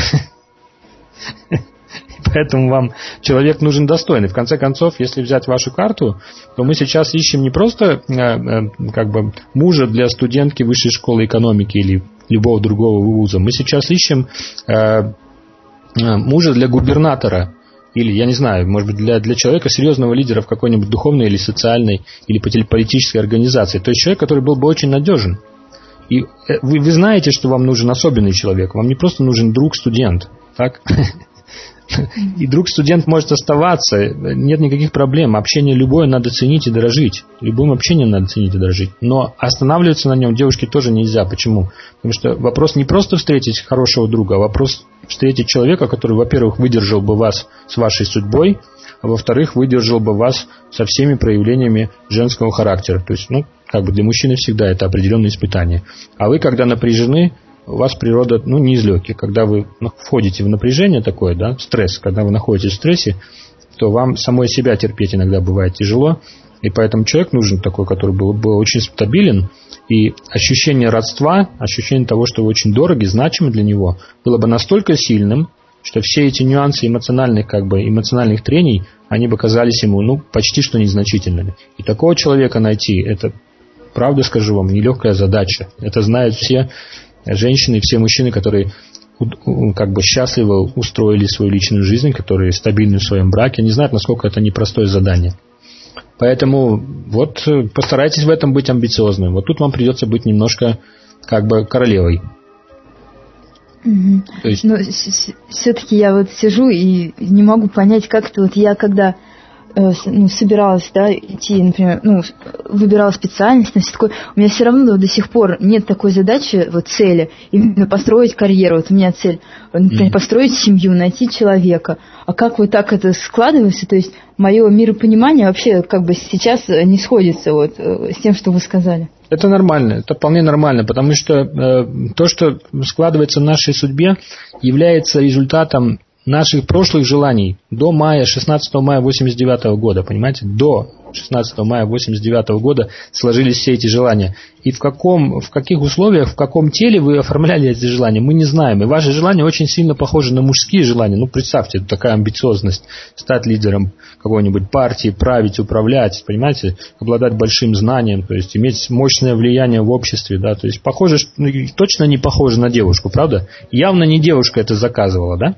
Поэтому вам человек нужен достойный. В конце концов, если взять вашу карту, то мы сейчас ищем не просто э, э, как бы мужа для студентки высшей школы экономики или любого другого вуза. Мы сейчас ищем э, э, мужа для губернатора. Или, я не знаю, может быть, для, для человека, серьезного лидера в какой-нибудь духовной или социальной или политической организации. То есть человек, который был бы очень надежен. И вы, вы знаете, что вам нужен особенный человек. Вам не просто нужен друг-студент. Так? И друг-студент может оставаться, нет никаких проблем. Общение любое надо ценить и дорожить. Любым общением надо ценить и дорожить. Но останавливаться на нем девушке тоже нельзя. Почему? Потому что вопрос не просто встретить хорошего друга, а вопрос встретить человека, который, во-первых, выдержал бы вас с вашей судьбой, а во-вторых, выдержал бы вас со всеми проявлениями женского характера. То есть, ну, как бы для мужчины всегда это определенное испытание. А вы, когда напряжены, у вас природа, ну, не из легких. Когда вы входите в напряжение такое, да, стресс, когда вы находитесь в стрессе, то вам самой себя терпеть иногда бывает тяжело. И поэтому человек нужен такой, который был бы очень стабилен. И ощущение родства, ощущение того, что вы очень дороги, значимы для него, было бы настолько сильным, что все эти нюансы эмоциональных, как бы, эмоциональных трений, они бы казались ему, ну, почти что незначительными. И такого человека найти, это, правда скажу вам, нелегкая задача. Это знают все женщины и все мужчины, которые как бы счастливо устроили свою личную жизнь, которые стабильны в своем браке, они знают, насколько это непростое задание. Поэтому вот постарайтесь в этом быть амбициозным. Вот тут вам придется быть немножко как бы королевой. Mm-hmm. То есть... Но все-таки я вот сижу и не могу понять, как-то вот я когда ну, собиралась, да, идти, например, ну, выбирала специальность, на все такое, у меня все равно до сих пор нет такой задачи, вот цели, именно построить карьеру. Вот у меня цель, например, mm. построить семью, найти человека. А как вот так это складывается, то есть мое миропонимание вообще как бы сейчас не сходится вот с тем, что вы сказали. Это нормально, это вполне нормально, потому что э, то, что складывается в нашей судьбе, является результатом наших прошлых желаний до мая, шестнадцатого мая восемьдесят девятого года, понимаете? До шестнадцатого мая восемьдесят девятого года сложились все эти желания. И в, каком, в каких условиях, в каком теле вы оформляли эти желания, мы не знаем. И ваши желания очень сильно похожи на мужские желания. Ну, представьте, такая амбициозность, стать лидером какой-нибудь партии, править, управлять, понимаете, обладать большим знанием, то есть иметь мощное влияние в обществе, да, то есть похоже, ну, точно не похоже на девушку, правда? Явно не девушка это заказывала, да?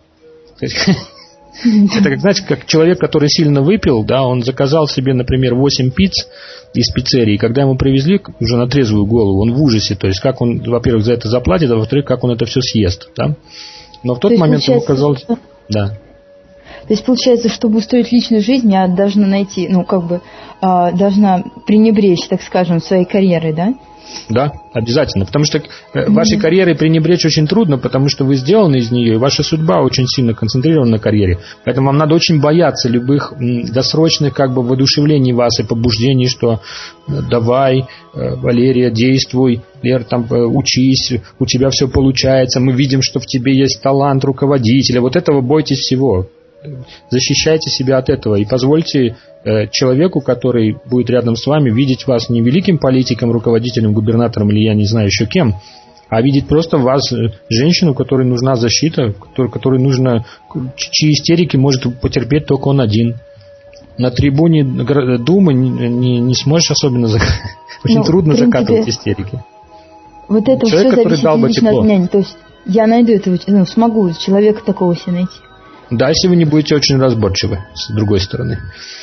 Это как, знаете, как человек, который сильно выпил, да, он заказал себе, например, восемь пиц из пиццерии, и когда ему привезли уже на трезвую голову, он в ужасе, то есть как он, во-первых, за это заплатит, а во-вторых, как он это все съест, да. Но в тот момент ему казалось... Да. То есть получается, чтобы устроить личную жизнь, я должна найти, ну, как бы, должна пренебречь, так скажем, своей карьерой, да? Да, обязательно, потому что вашей карьерой пренебречь очень трудно, потому что вы сделаны из нее, и ваша судьба очень сильно концентрирована на карьере. Поэтому вам надо очень бояться любых досрочных как бы воодушевлений вас и побуждений, что давай, Валерия, действуй, Лер, там, учись, у тебя все получается, мы видим, что в тебе есть талант руководителя. Вот этого бойтесь всего. Защищайте себя от этого и позвольте э, человеку, который будет рядом с вами, видеть вас не великим политиком, руководителем, губернатором или я не знаю еще кем, а видеть просто вас, женщину, которой нужна защита, которой, которой нужно, чьи истерики может потерпеть только он один. На трибуне Думы не, не, не сможешь особенно зак... очень ну, трудно принципе, закатывать истерики. Вот это человек, все зависит лично от меня. То есть я найду этого, ну, смогу человека такого себе найти. Да, если вы не будете очень разборчивы, с другой стороны.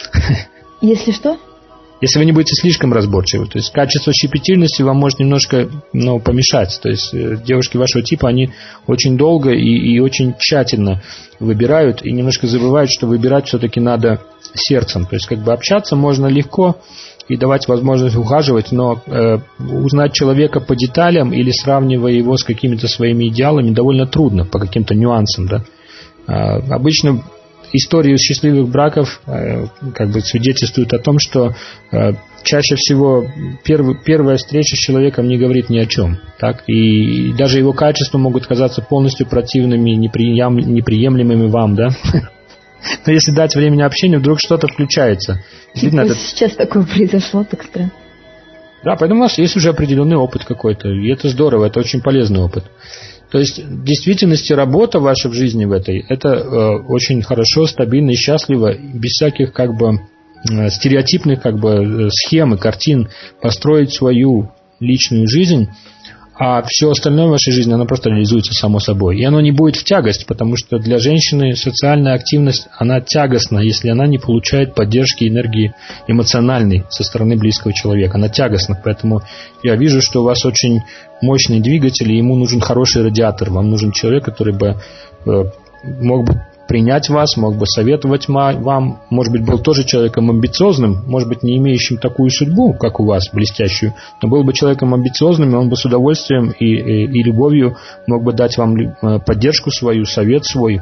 Если что? Если вы не будете слишком разборчивы. То есть качество щепетильности вам может немножко, ну, помешать. То есть девушки вашего типа, они очень долго и, и очень тщательно выбирают и немножко забывают, что выбирать все-таки надо сердцем. То есть как бы общаться можно легко и давать возможность ухаживать, но э, узнать человека по деталям или сравнивая его с какими-то своими идеалами довольно трудно по каким-то нюансам, да. Обычно истории счастливых браков как бы свидетельствуют о том, что чаще всего первый, первая встреча с человеком не говорит ни о чем. Так? И даже его качества могут казаться полностью противными, неприем, неприемлемыми вам. Да? Но если дать времени общению, вдруг что-то включается. Это... Сейчас такое произошло, так странно. Да, поэтому у вас есть уже определенный опыт какой-то. И это здорово, это очень полезный опыт. То есть, в действительности, работа ваша в жизни в этой, это э, очень хорошо, стабильно и счастливо, без всяких, как бы, э, стереотипных, как бы, схем и картин построить свою личную жизнь, а все остальное в вашей жизни, оно просто реализуется само собой. И оно не будет в тягость, потому что для женщины социальная активность, она тягостна, если она не получает поддержки, энергии эмоциональной со стороны близкого человека. Она тягостна, поэтому я вижу, что у вас очень мощный двигатель, и ему нужен хороший радиатор. Вам нужен человек, который бы э, мог бы принять вас, мог бы советовать вам, может быть, был тоже человеком амбициозным, может быть, не имеющим такую судьбу, как у вас, блестящую, но был бы человеком амбициозным, и он бы с удовольствием и, и, и любовью мог бы дать вам поддержку свою, совет свой.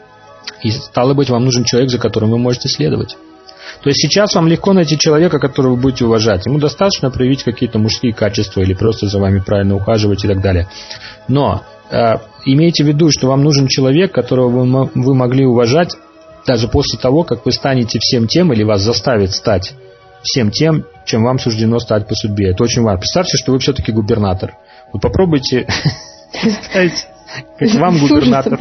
И стало быть, вам нужен человек, за которым вы можете следовать. То есть сейчас вам легко найти человека, которого вы будете уважать. Ему достаточно проявить какие-то мужские качества или просто за вами правильно ухаживать и так далее. Но э, имейте в виду, что вам нужен человек, которого вы, вы могли уважать даже после того, как вы станете всем тем или вас заставит стать всем тем, чем вам суждено стать по судьбе. Это очень важно. Представьте, что вы все-таки губернатор. Вот попробуйте представить, как вам губернатор.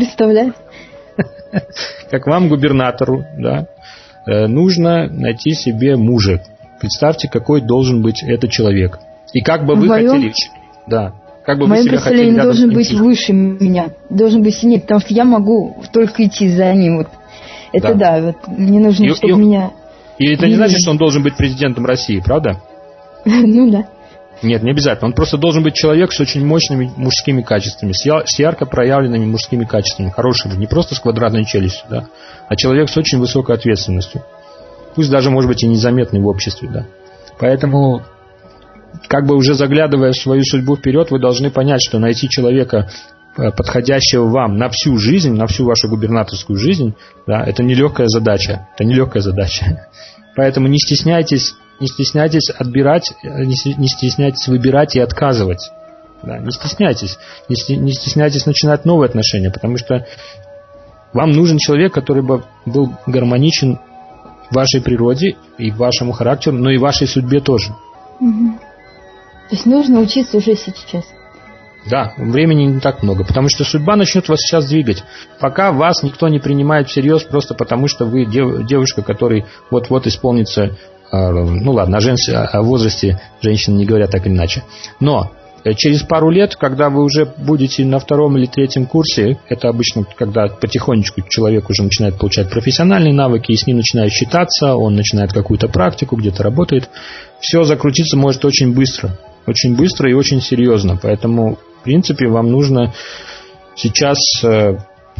Как вам губернатору, да, нужно найти себе мужа. Представьте, какой должен быть этот человек. И как бы вы моем... хотели... Да. Как бы в вы моем себя представлении хотели должен быть чувствовать. Выше меня. Должен быть сильнее, потому что я могу только идти за ним. Вот. Это да, да вот, мне нужно, и, чтобы и, меня... И это не значит, что он должен быть президентом России, правда? Ну да. Нет, не обязательно. Он просто должен быть человек с очень мощными мужскими качествами, с ярко проявленными мужскими качествами, хорошими, не просто с квадратной челюстью, да, а человек с очень высокой ответственностью. пусть даже, может быть, и незаметный в обществе, да. Поэтому, как бы уже заглядывая в свою судьбу вперед, вы должны понять, что найти человека, подходящего вам на всю жизнь, на всю вашу губернаторскую жизнь, да, это нелегкая задача. Это нелегкая задача. Поэтому не стесняйтесь, не стесняйтесь отбирать, не стесняйтесь выбирать и отказывать. Да, не стесняйтесь. Не стесняйтесь начинать новые отношения, потому что вам нужен человек, который бы был гармоничен в вашей природе и вашему характеру, но и вашей судьбе тоже. Угу. То есть нужно учиться уже сейчас. Да, времени не так много, потому что судьба начнет вас сейчас двигать. Пока вас никто не принимает всерьез, просто потому что вы дев, девушка, которой вот-вот исполнится, э, ну ладно, о, женс, о возрасте женщин не говорят так или иначе. Но э, через пару лет, когда вы уже будете на втором или третьем курсе, это обычно, когда потихонечку человек уже начинает получать профессиональные навыки, и с ним начинает считаться, он начинает какую-то практику, где-то работает, все закрутиться может очень быстро. Очень быстро и очень серьезно. Поэтому, в принципе, вам нужно сейчас э,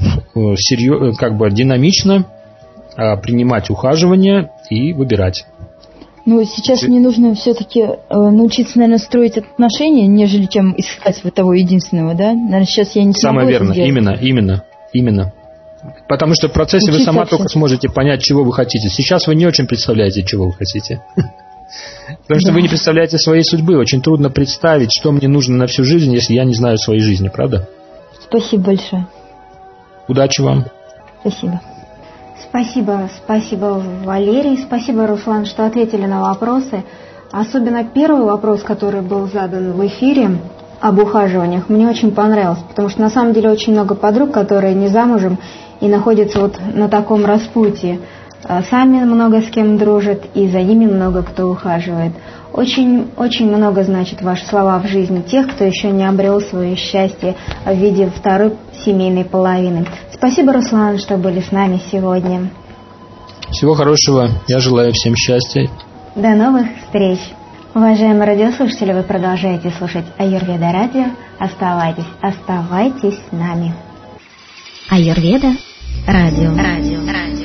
серьез, как бы динамично э, принимать ухаживание и выбирать. Ну, сейчас мне нужно все-таки э, научиться, наверное, строить отношения, нежели чем искать вот того единственного, да? Наверное, сейчас я не смогу. Самое верно, именно, именно, именно. Потому что в процессе Учиться вы сама вообще. Только сможете понять, чего вы хотите. Сейчас вы не очень представляете, чего вы хотите. Потому что да. Вы не представляете своей судьбы. Очень трудно представить, что мне нужно на всю жизнь, если я не знаю своей жизни, правда? Спасибо большое. Удачи вам. Спасибо. Спасибо, спасибо, Валерий, спасибо, Руслан, что ответили на вопросы. Особенно первый вопрос, который был задан в эфире об ухаживаниях, мне очень понравился, потому что на самом деле очень много подруг, которые не замужем и находятся вот на таком распутье. Сами много с кем дружат, и за ними много кто ухаживает. Очень, очень много значит ваши слова в жизни тех, кто еще не обрел свое счастье в виде второй семейной половины. Спасибо, Руслан, что были с нами сегодня. Всего хорошего. Я желаю всем счастья. До новых встреч. Уважаемые радиослушатели, вы продолжаете слушать Аюрведа радио. Оставайтесь, оставайтесь с нами. Аюрведа радио. Радио. Радио.